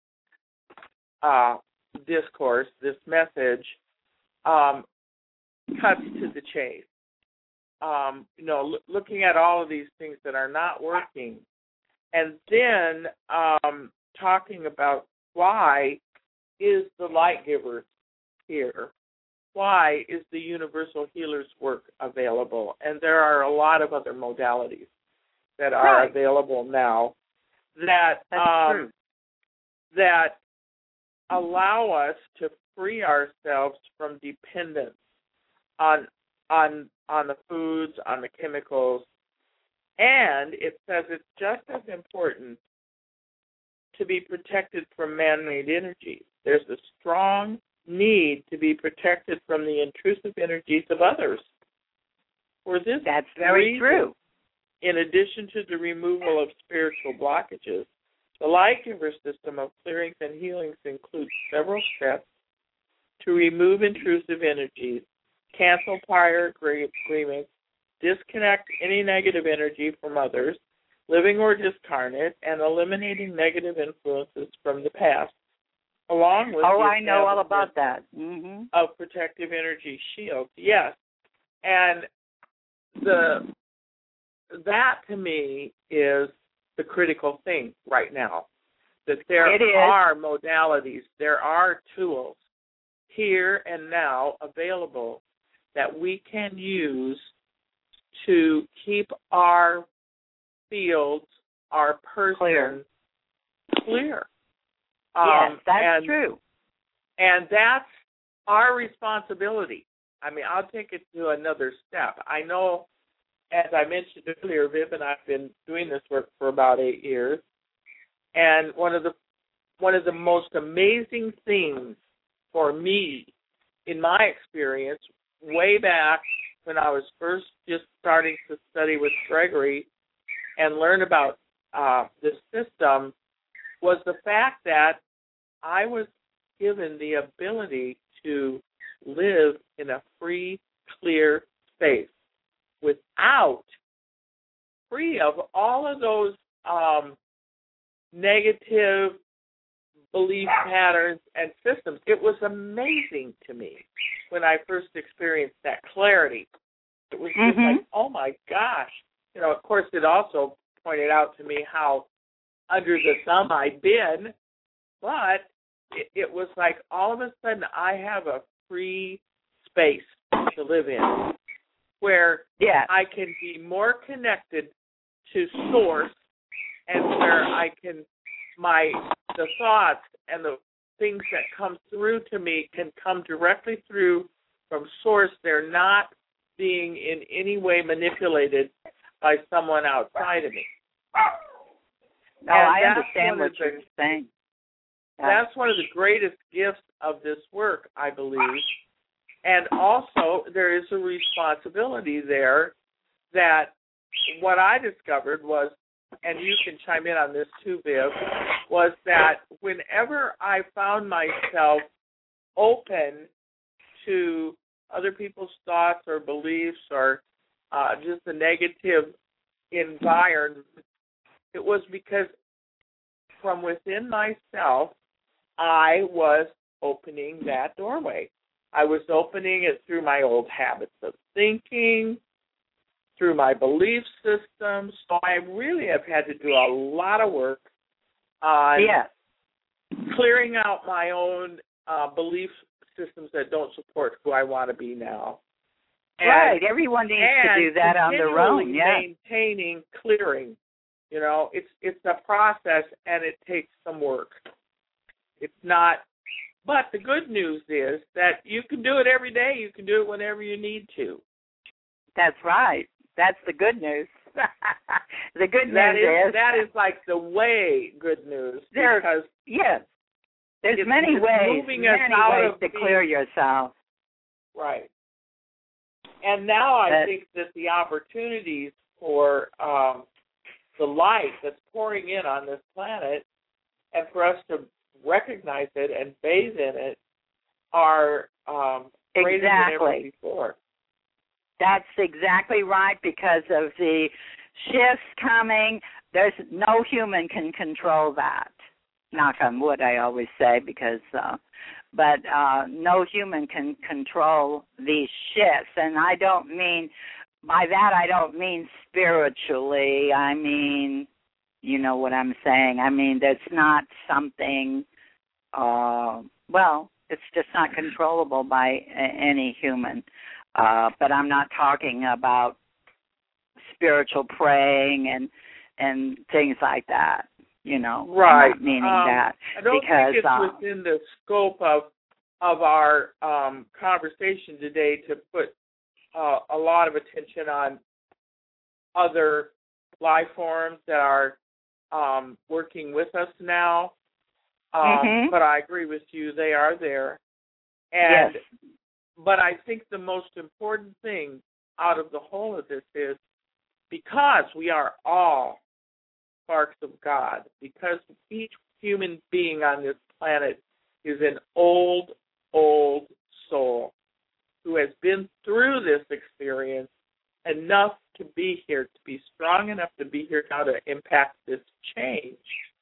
uh, discourse, this message, um, cuts to the chase. Um, you know, l- looking at all of these things that are not working, and then um, talking about why is the light giver here? Why is the universal healer's work available? And there are a lot of other modalities that are right. available now that um, that allow us to free ourselves from dependence on on on the foods, on the chemicals, and it says it's just as important to be protected from man-made energies. There's a strong need to be protected from the intrusive energies of others. For this That's very reason, true. in addition to the removal of spiritual blockages, the light giver system of clearings and healings includes several steps to remove intrusive energies, cancel prior agreements, disconnect any negative energy from others, living or discarnate, and eliminating negative influences from the past, along with oh, the I know all about that. Mm-hmm. of protective energy shields. Yes, and the that to me is the critical thing right now. That there It is. are modalities, there are tools here and now available that we can use to keep our fields, our person clear. clear. Yes, Um, that's and, true. And that's our responsibility. I mean, I'll take it to another step. I know, as I mentioned earlier, Viv and I've been doing this work for about eight years, and one of the one of the most amazing things for me, in my experience, way back when I was first just starting to study with Gregory and learn about uh, this system, was the fact that I was given the ability to live in a free, clear space without, free of all of those um, negative belief patterns and systems. It was amazing to me when I first experienced that clarity. It was just mm-hmm. like, oh my gosh. You know, of course, it also pointed out to me how under the thumb I'd been, but it, it was like all of a sudden I have a free space to live in where yeah. I can be more connected to source and where I can, my, the thoughts and the things that come through to me can come directly through from source. They're not being in any way manipulated by someone outside of me. No, and I understand what you're the, saying. That's one of the greatest gifts of this work, I believe. And also, there is a responsibility there that what I discovered was, and you can chime in on this too, Viv, was that whenever I found myself open to other people's thoughts or beliefs or uh, just a negative environment, it was because from within myself, I was opening that doorway. I was opening it through my old habits of thinking, through my belief system. So I really have had to do a lot of work on yeah. clearing out my own uh, belief systems that don't support who I want to be now. And, right. Everyone needs to do that on their own. Yeah. Maintaining, clearing. You know, it's it's a process and it takes some work. It's not, but the good news is that you can do it every day. You can do it whenever you need to. That's right. That's the good news. The good that news is, is that is like the way good news. There, because yes, there's it's, many it's ways, moving many us out ways of to being, clear yourself. Right. And now I that, think that the opportunities for um, the light that's pouring in on this planet, and for us to recognize it and bathe in it, are um, greater exactly. than ever before. That's exactly right, because of the shifts coming. There's no human can control that. Knock on wood, I always say, because, uh, but uh, no human can control these shifts. And I don't mean, by that I don't mean spiritually. I mean, you know what I'm saying. I mean, that's not something, uh, well, it's just not controllable by a- any human. Uh, but I'm not talking about spiritual praying and and things like that. You know, right? I'm not meaning um, that I don't because think it's uh, within the scope of of our um, conversation today to put uh, a lot of attention on other life forms that are um, working with us now. Um, mm-hmm. But I agree with you; they are there, and. Yes. But I think the most important thing out of the whole of this is because we are all sparks of God, because each human being on this planet is an old, old soul who has been through this experience enough to be here, to be strong enough to be here now to impact this change,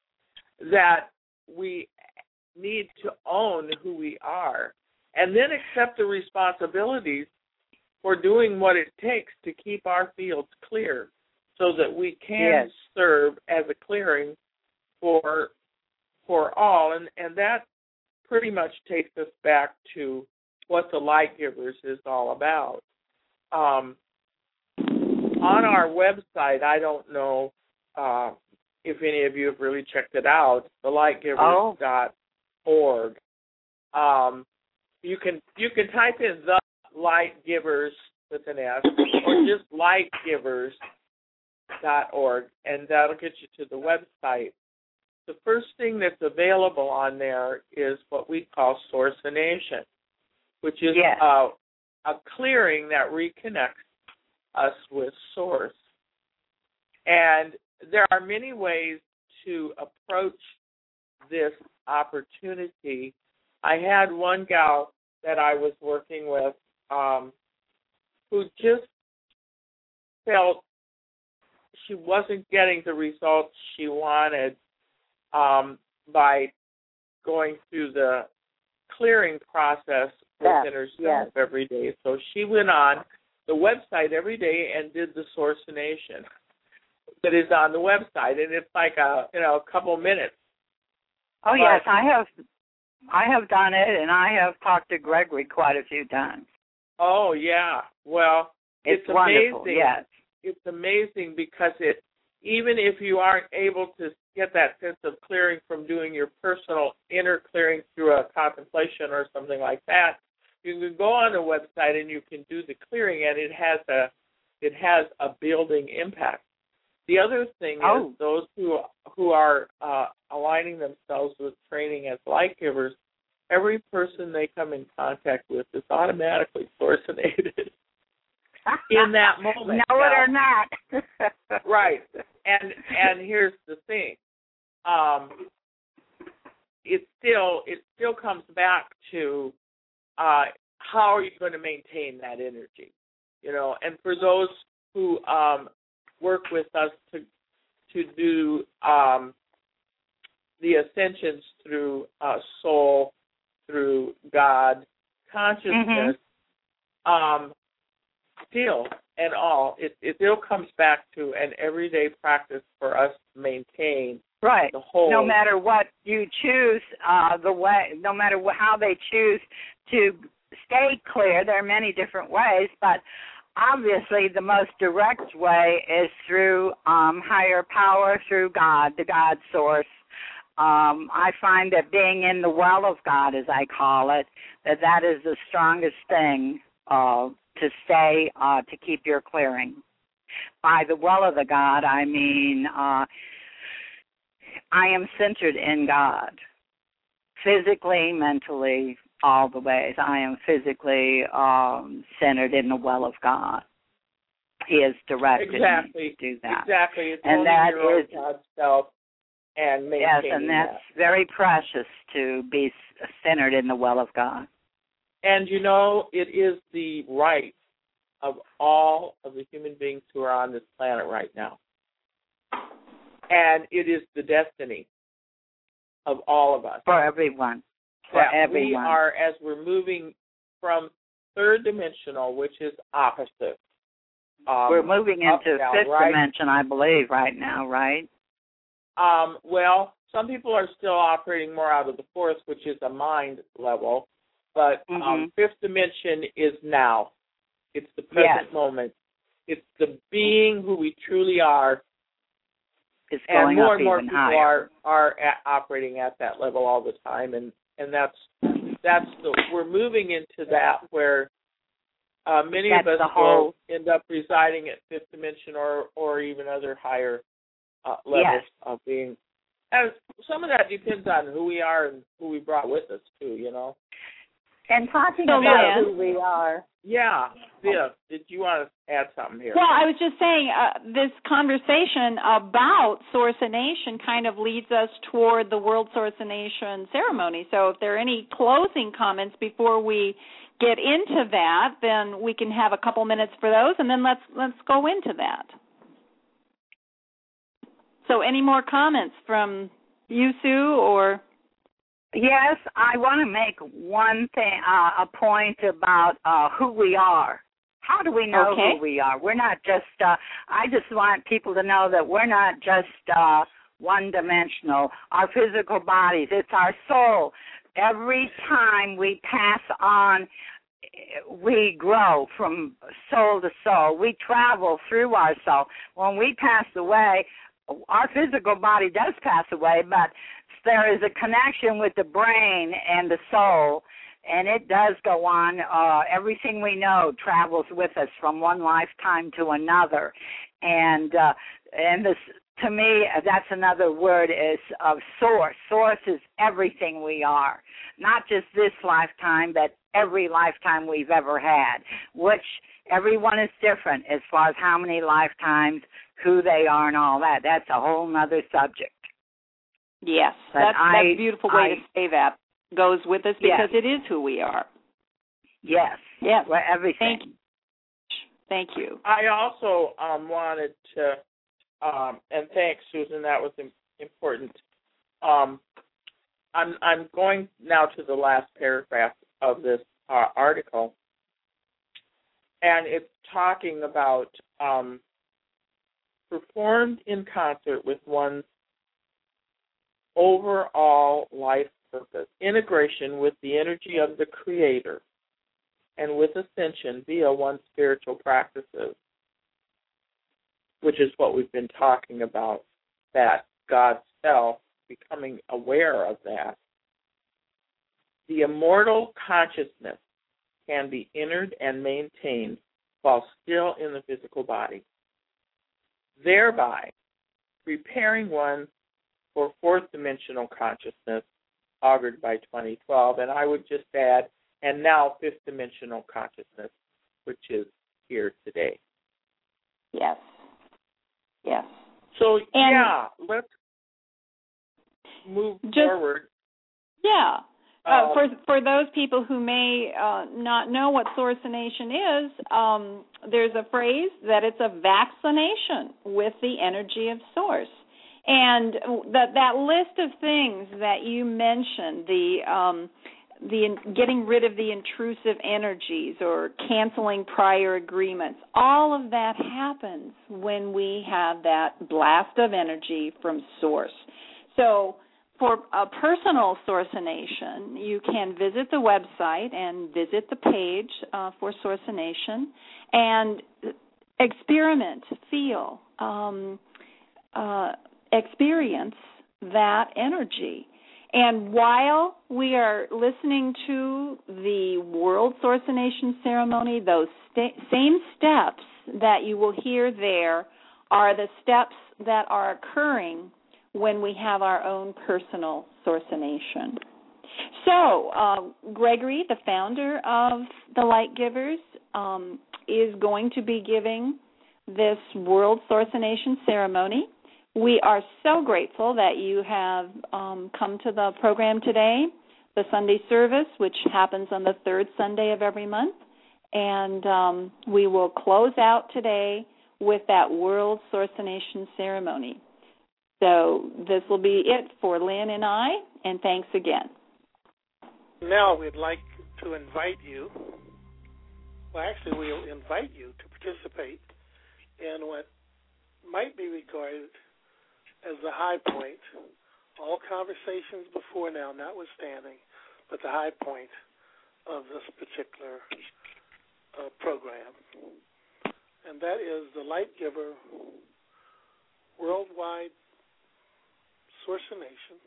that we need to own who we are. And then accept the responsibilities for doing what it takes to keep our fields clear so that we can yes. serve as a clearing for for all. And, and that pretty much takes us back to what the Light Givers is all about. Um, on our website, I don't know uh, if any of you have really checked it out, the light givers dot org. Oh. Um, you can you can type in the Light Givers with an S, or just light givers dot org, and that'll get you to the website. The first thing that's available on there is what we call Sourcination, which is yes. a, a clearing that reconnects us with Source. And there are many ways to approach this opportunity. I had one gal that I was working with um, who just felt she wasn't getting the results she wanted um, by going through the clearing process within herself yes. every day. So she went on the website every day and did the Sourcination that is on the website, and it's like a you know a couple minutes. Oh but, yes, I have I have done it, and I have talked to Gregory quite a few times. Oh yeah, well it's, it's wonderful. amazing. Yes, it's amazing because it even if you aren't able to get that sense of clearing from doing your personal inner clearing through a contemplation or something like that, you can go on the website and you can do the clearing, and it has a it has a building impact. The other thing oh. is those who who are uh, aligning themselves with training as light givers, every person they come in contact with is automatically sourcinated in that moment. Know now, it or not. Right. And and here's the thing. Um, it still it still comes back to uh, how are you going to maintain that energy, you know? And for those who um, work with us to to do um, the ascensions through uh, soul, through God consciousness, mm-hmm. um, still and all, it, it still comes back to an everyday practice for us to maintain right. the whole. No matter what you choose, uh, the way, no matter what, how they choose to stay clear, there are many different ways, but obviously the most direct way is through um, higher power, through God, the God source. Um, I find that being in the well of God, as I call it, that that is the strongest thing uh, to stay, uh, to keep your clearing. By the well of the God, I mean uh, I am centered in God, physically, mentally, all the ways. I am physically um, centered in the well of God. He has directed exactly. me to do that. Exactly. It's and that your is God's self and maintaining yes, and that's that. very precious to be centered in the well of God. And you know, it is the right of all of the human beings who are on this planet right now. And it is the destiny of all of us. For everyone. For that everyone. We are, as we're moving from third dimensional, which is opposite. Um, we're moving into down, fifth right? dimension, I believe, right now, right? Um, well, some people are still operating more out of the fourth, which is a mind level. But mm-hmm. um, fifth dimension is now. It's the present yes. moment. It's the being who we truly are. It's going and more up and more even people higher. are are at, operating at that level all the time, and and that's that's the we're moving into that where uh, many that's of us the whole, will end up residing at fifth dimension or or even other higher uh, levels yes. of being. And some of that depends on who we are and who we brought with us too, you know. And talking so, about Liz, who we are. Yeah, Viv, did you want to add something here? Well, I was just saying uh, this conversation about Sourcination kind of leads us toward the World Sourcination ceremony. So if there are any closing comments before we get into that, then we can have a couple minutes for those, and then let's let's go into that. So any more comments from you, Sue, or... Yes, I want to make one thing, uh, a point about uh, who we are. How do we know okay. who we are? We're not just, uh, I just want people to know that we're not just uh, one-dimensional. Our physical bodies, it's our soul. Every time we pass on we grow from soul to soul. We travel through our soul. When we pass away, our physical body does pass away, but there is a connection with the brain and the soul, and it does go on. Uh, everything we know travels with us from one lifetime to another. And uh, and this, to me, that's another word is of source. Source is everything we are, not just this lifetime, but every lifetime we've ever had, which everyone is different as far as how many lifetimes, who they are, and all that. That's a whole other subject. Yes, But that's, I, that's a beautiful way I, to say that. Goes with us because yes. it is who we are. Yes. Yes. We're everything. Thank you. Thank you. I also um, wanted to, um, and thanks, Susan, that was important. Um, I'm, I'm going now to the last paragraph of this uh, article, and it's talking about um, performed in concert with one's overall life purpose, integration with the energy of the Creator, and with ascension via one's spiritual practices, which is what we've been talking about, that God's self, becoming aware of that. The immortal consciousness can be entered and maintained while still in the physical body, thereby preparing one for fourth dimensional consciousness, augured by twenty twelve, and I would just add, and now fifth dimensional consciousness, which is here today. Yes. Yes. So, and yeah, let's move just, forward. Yeah. Uh, Um, for for those people who may uh, not know what sourcination is, um, there's a phrase that it's a vaccination with the energy of Source. And that that list of things that you mentioned, the um, the getting rid of the intrusive energies or canceling prior agreements, all of that happens when we have that blast of energy from Source. So for a personal sourcination, you can visit the website and visit the page uh, for sourcination and experiment, feel, um, uh, experience that energy. And while we are listening to the World Sourcination Ceremony, those st- same steps that you will hear there are the steps that are occurring when we have our own personal sourcination. So, uh, Gregory, the founder of the Light Givers, um, is going to be giving this World Sourcination Ceremony. We are so grateful that you have um, come to the program today, the Sunday service, which happens on the third Sunday of every month. And um, we will close out today with that World Sourcination Ceremony. So this will be it for Lynn and I, and thanks again. Now we'd like to invite you, well, actually we'll invite you to participate in what might be regarded as the high point, all conversations before now notwithstanding, but the high point of this particular uh, program. And that is the Light Giver Worldwide Sourcination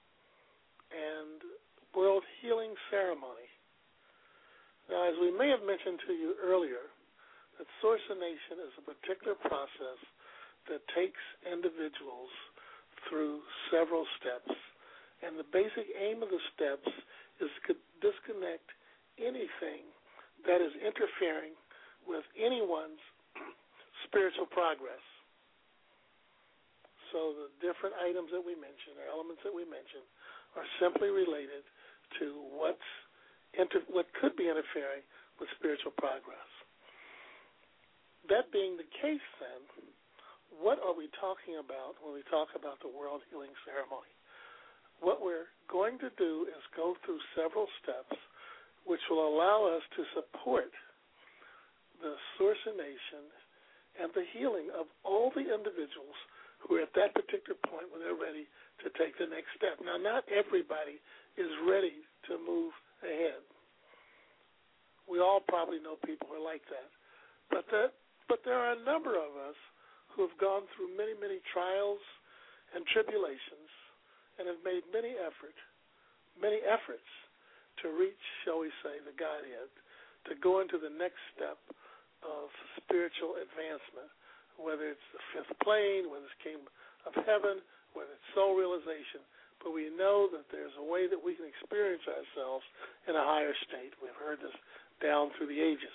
and World Healing Ceremony. Now, as we may have mentioned to you earlier, that sourcination is a particular process that takes individuals through several steps. And the basic aim of the steps is to disconnect anything that is interfering with anyone's spiritual progress. So the different items that we mentioned, or elements that we mentioned, are simply related to what's inter- what could be interfering with spiritual progress. That being the case, then, what are we talking about when we talk about the World Healing Ceremony? What we're going to do is go through several steps which will allow us to support the sourcination and the healing of all the individuals who are at that particular point when they're ready to take the next step. Now, not everybody is ready to move ahead. We all probably know people who are like that. But that, but there are a number of us who have gone through many, many trials and tribulations and have made many effort, many efforts to reach, shall we say, the Godhead, to go into the next step of spiritual advancement, whether it's the fifth plane, whether it's kingdom of heaven, whether it's soul realization. But we know that there's a way that we can experience ourselves in a higher state. We've heard this down through the ages.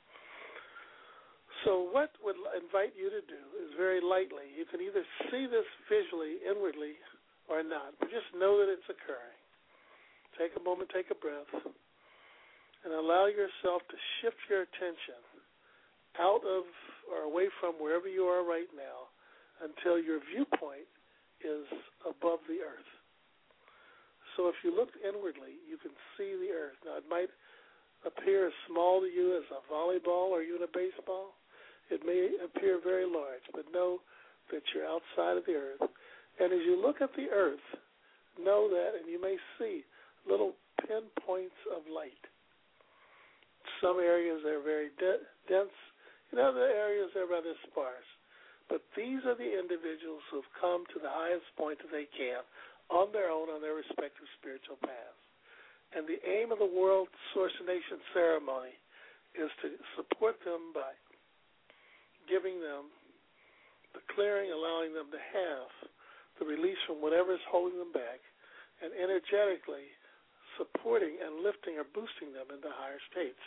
So what would invite you to do is very lightly, you can either see this visually, inwardly, or not, but just know that it's occurring. Take a moment, take a breath, and allow yourself to shift your attention out of or away from wherever you are right now until your viewpoint is above the earth. So if you look inwardly, you can see the earth. Now, it might appear as small to you as a volleyball or even a baseball. It may appear very large, but know that you're outside of the earth. And as you look at the earth, know that, and you may see little pinpoints of light. Some areas are very de- dense. In other areas, they're rather sparse. But these are the individuals who have come to the highest point that they can on their own, on their respective spiritual paths. And the aim of the World Source Nation ceremony is to support them by giving them the clearing, allowing them to have the release from whatever is holding them back, and energetically supporting and lifting or boosting them into higher states.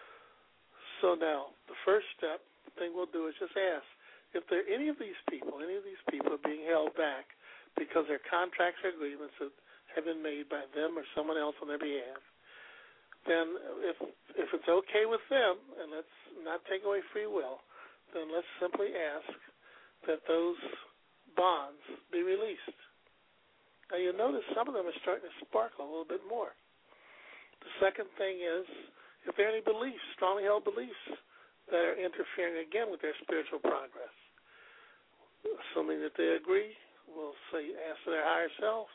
So now, the first step, the thing we'll do is just ask if there are any of these people, any of these people are being held back because their contracts or agreements that have been made by them or someone else on their behalf, then if if it's okay with them, and let's not take away free will, then let's simply ask that those bonds be released. Now, you'll notice some of them are starting to sparkle a little bit more. The second thing is, if there are any beliefs, strongly held beliefs, that are interfering again with their spiritual progress, assuming that they agree, we'll say ask their higher self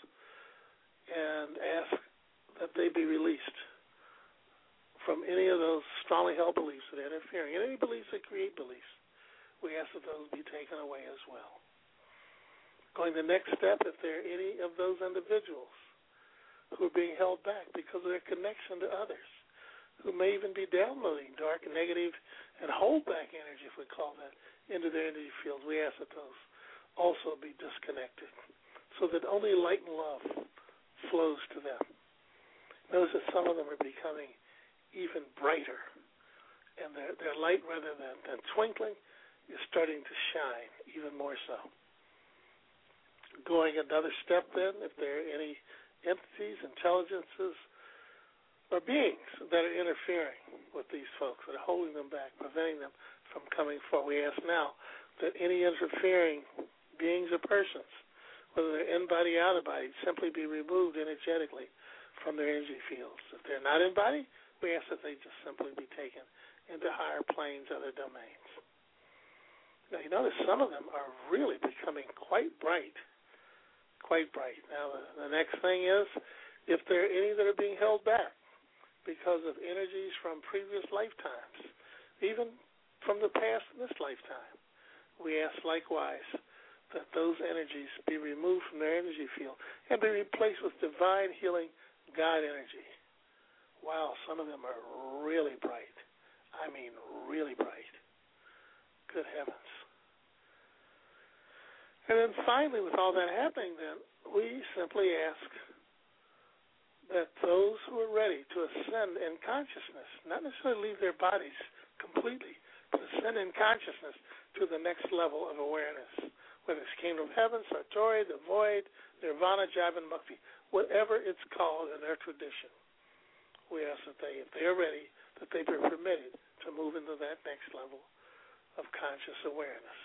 and ask that they be released from any of those strongly held beliefs that are interfering. And any beliefs that create beliefs, we ask that those be taken away as well. Going the next step, if there are any of those individuals who are being held back because of their connection to others, who may even be downloading dark and negative and holdback energy, if we call that, into their energy fields, we ask that those also be disconnected so that only light and love flows to them. Notice that some of them are becoming even brighter, and their, their light, rather than, than twinkling, is starting to shine even more so. Going another step then, if there are any entities, intelligences, or beings that are interfering with these folks, that are holding them back, preventing them from coming forward, we ask now that any interfering beings or persons, whether they're in-body, out-of-body, simply be removed energetically from their energy fields. If they're not in-body, we ask that they just simply be taken into higher planes, other domains. Now, you notice some of them are really becoming quite bright, quite bright. Now, the, the next thing is, if there are any that are being held back because of energies from previous lifetimes, even from the past in this lifetime, we ask likewise that those energies be removed from their energy field and be replaced with divine healing God energy. Wow, some of them are really bright. I mean, really bright. Good heavens. And then finally, with all that happening, then, we simply ask that those who are ready to ascend in consciousness, not necessarily leave their bodies completely, but ascend in consciousness to the next level of awareness, whether it's Kingdom of Heaven, Satori, the Void, Nirvana, Jivan, Mukti, whatever it's called in their tradition. We ask that they, if they are ready, that they be permitted to move into that next level of conscious awareness.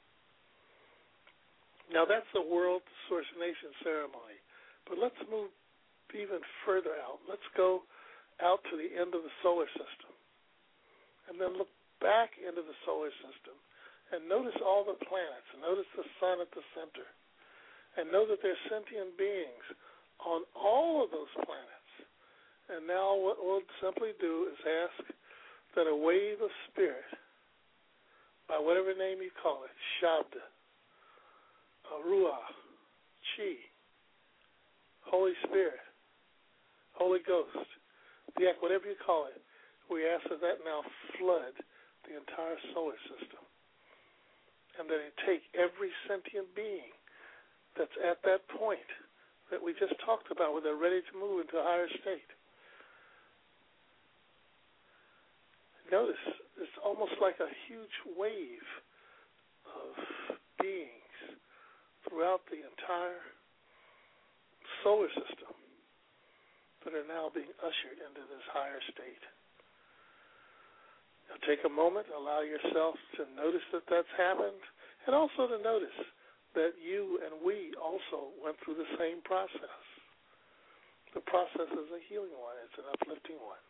Now, that's the World Source Nation ceremony. But let's move even further out. Let's go out to the end of the solar system and then look back into the solar system and notice all the planets. Notice the sun at the center. And know that there are sentient beings on all of those planets. And now what we'll simply do is ask that a wave of spirit, by whatever name you call it, Shabda, Ruach, Chi, Holy Spirit, Holy Ghost, Yak, whatever you call it, we ask that that now flood the entire solar system, and that it take every sentient being that's at that point that we just talked about, where they're ready to move into a higher state. Notice, it's almost like a huge wave of beings throughout the entire solar system that are now being ushered into this higher state. Now take a moment, allow yourself to notice that that's happened, and also to notice that you and we also went through the same process. The process is a healing one. It's an uplifting one.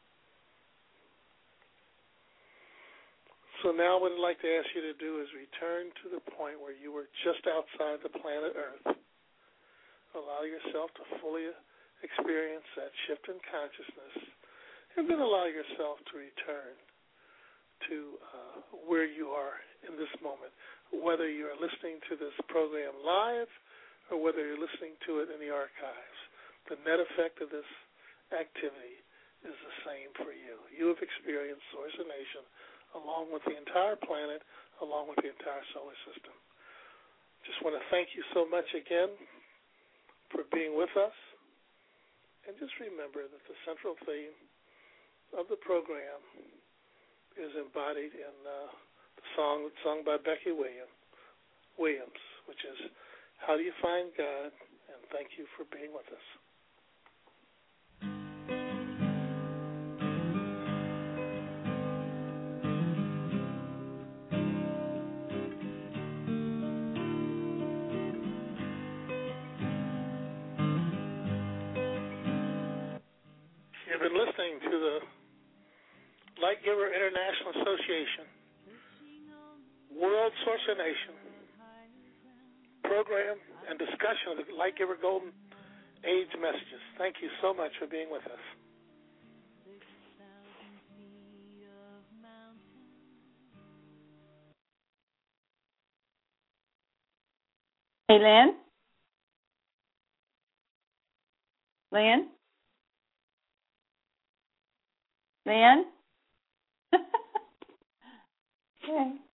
So now what I'd like to ask you to do is return to the point where you were just outside the planet Earth. Allow yourself to fully experience that shift in consciousness, and then allow yourself to return to uh, where you are in this moment, whether you're listening to this program live or whether you're listening to it in the archives. The net effect of this activity is the same for you. You have experienced Source of Nation along with the entire planet, along with the entire solar system. Just want to thank you so much again for being with us. And just remember that the central theme of the program is embodied in uh, the song sung by Becky Williams, Williams, which is How Do You Find God? And thank you for being with us. You've been listening to the Light Giver International Association World Source of Nation program and discussion of the Light Giver Golden Age messages. Thank you so much for being with us. Hey, Lynn? Lynn? Lynn? Okay.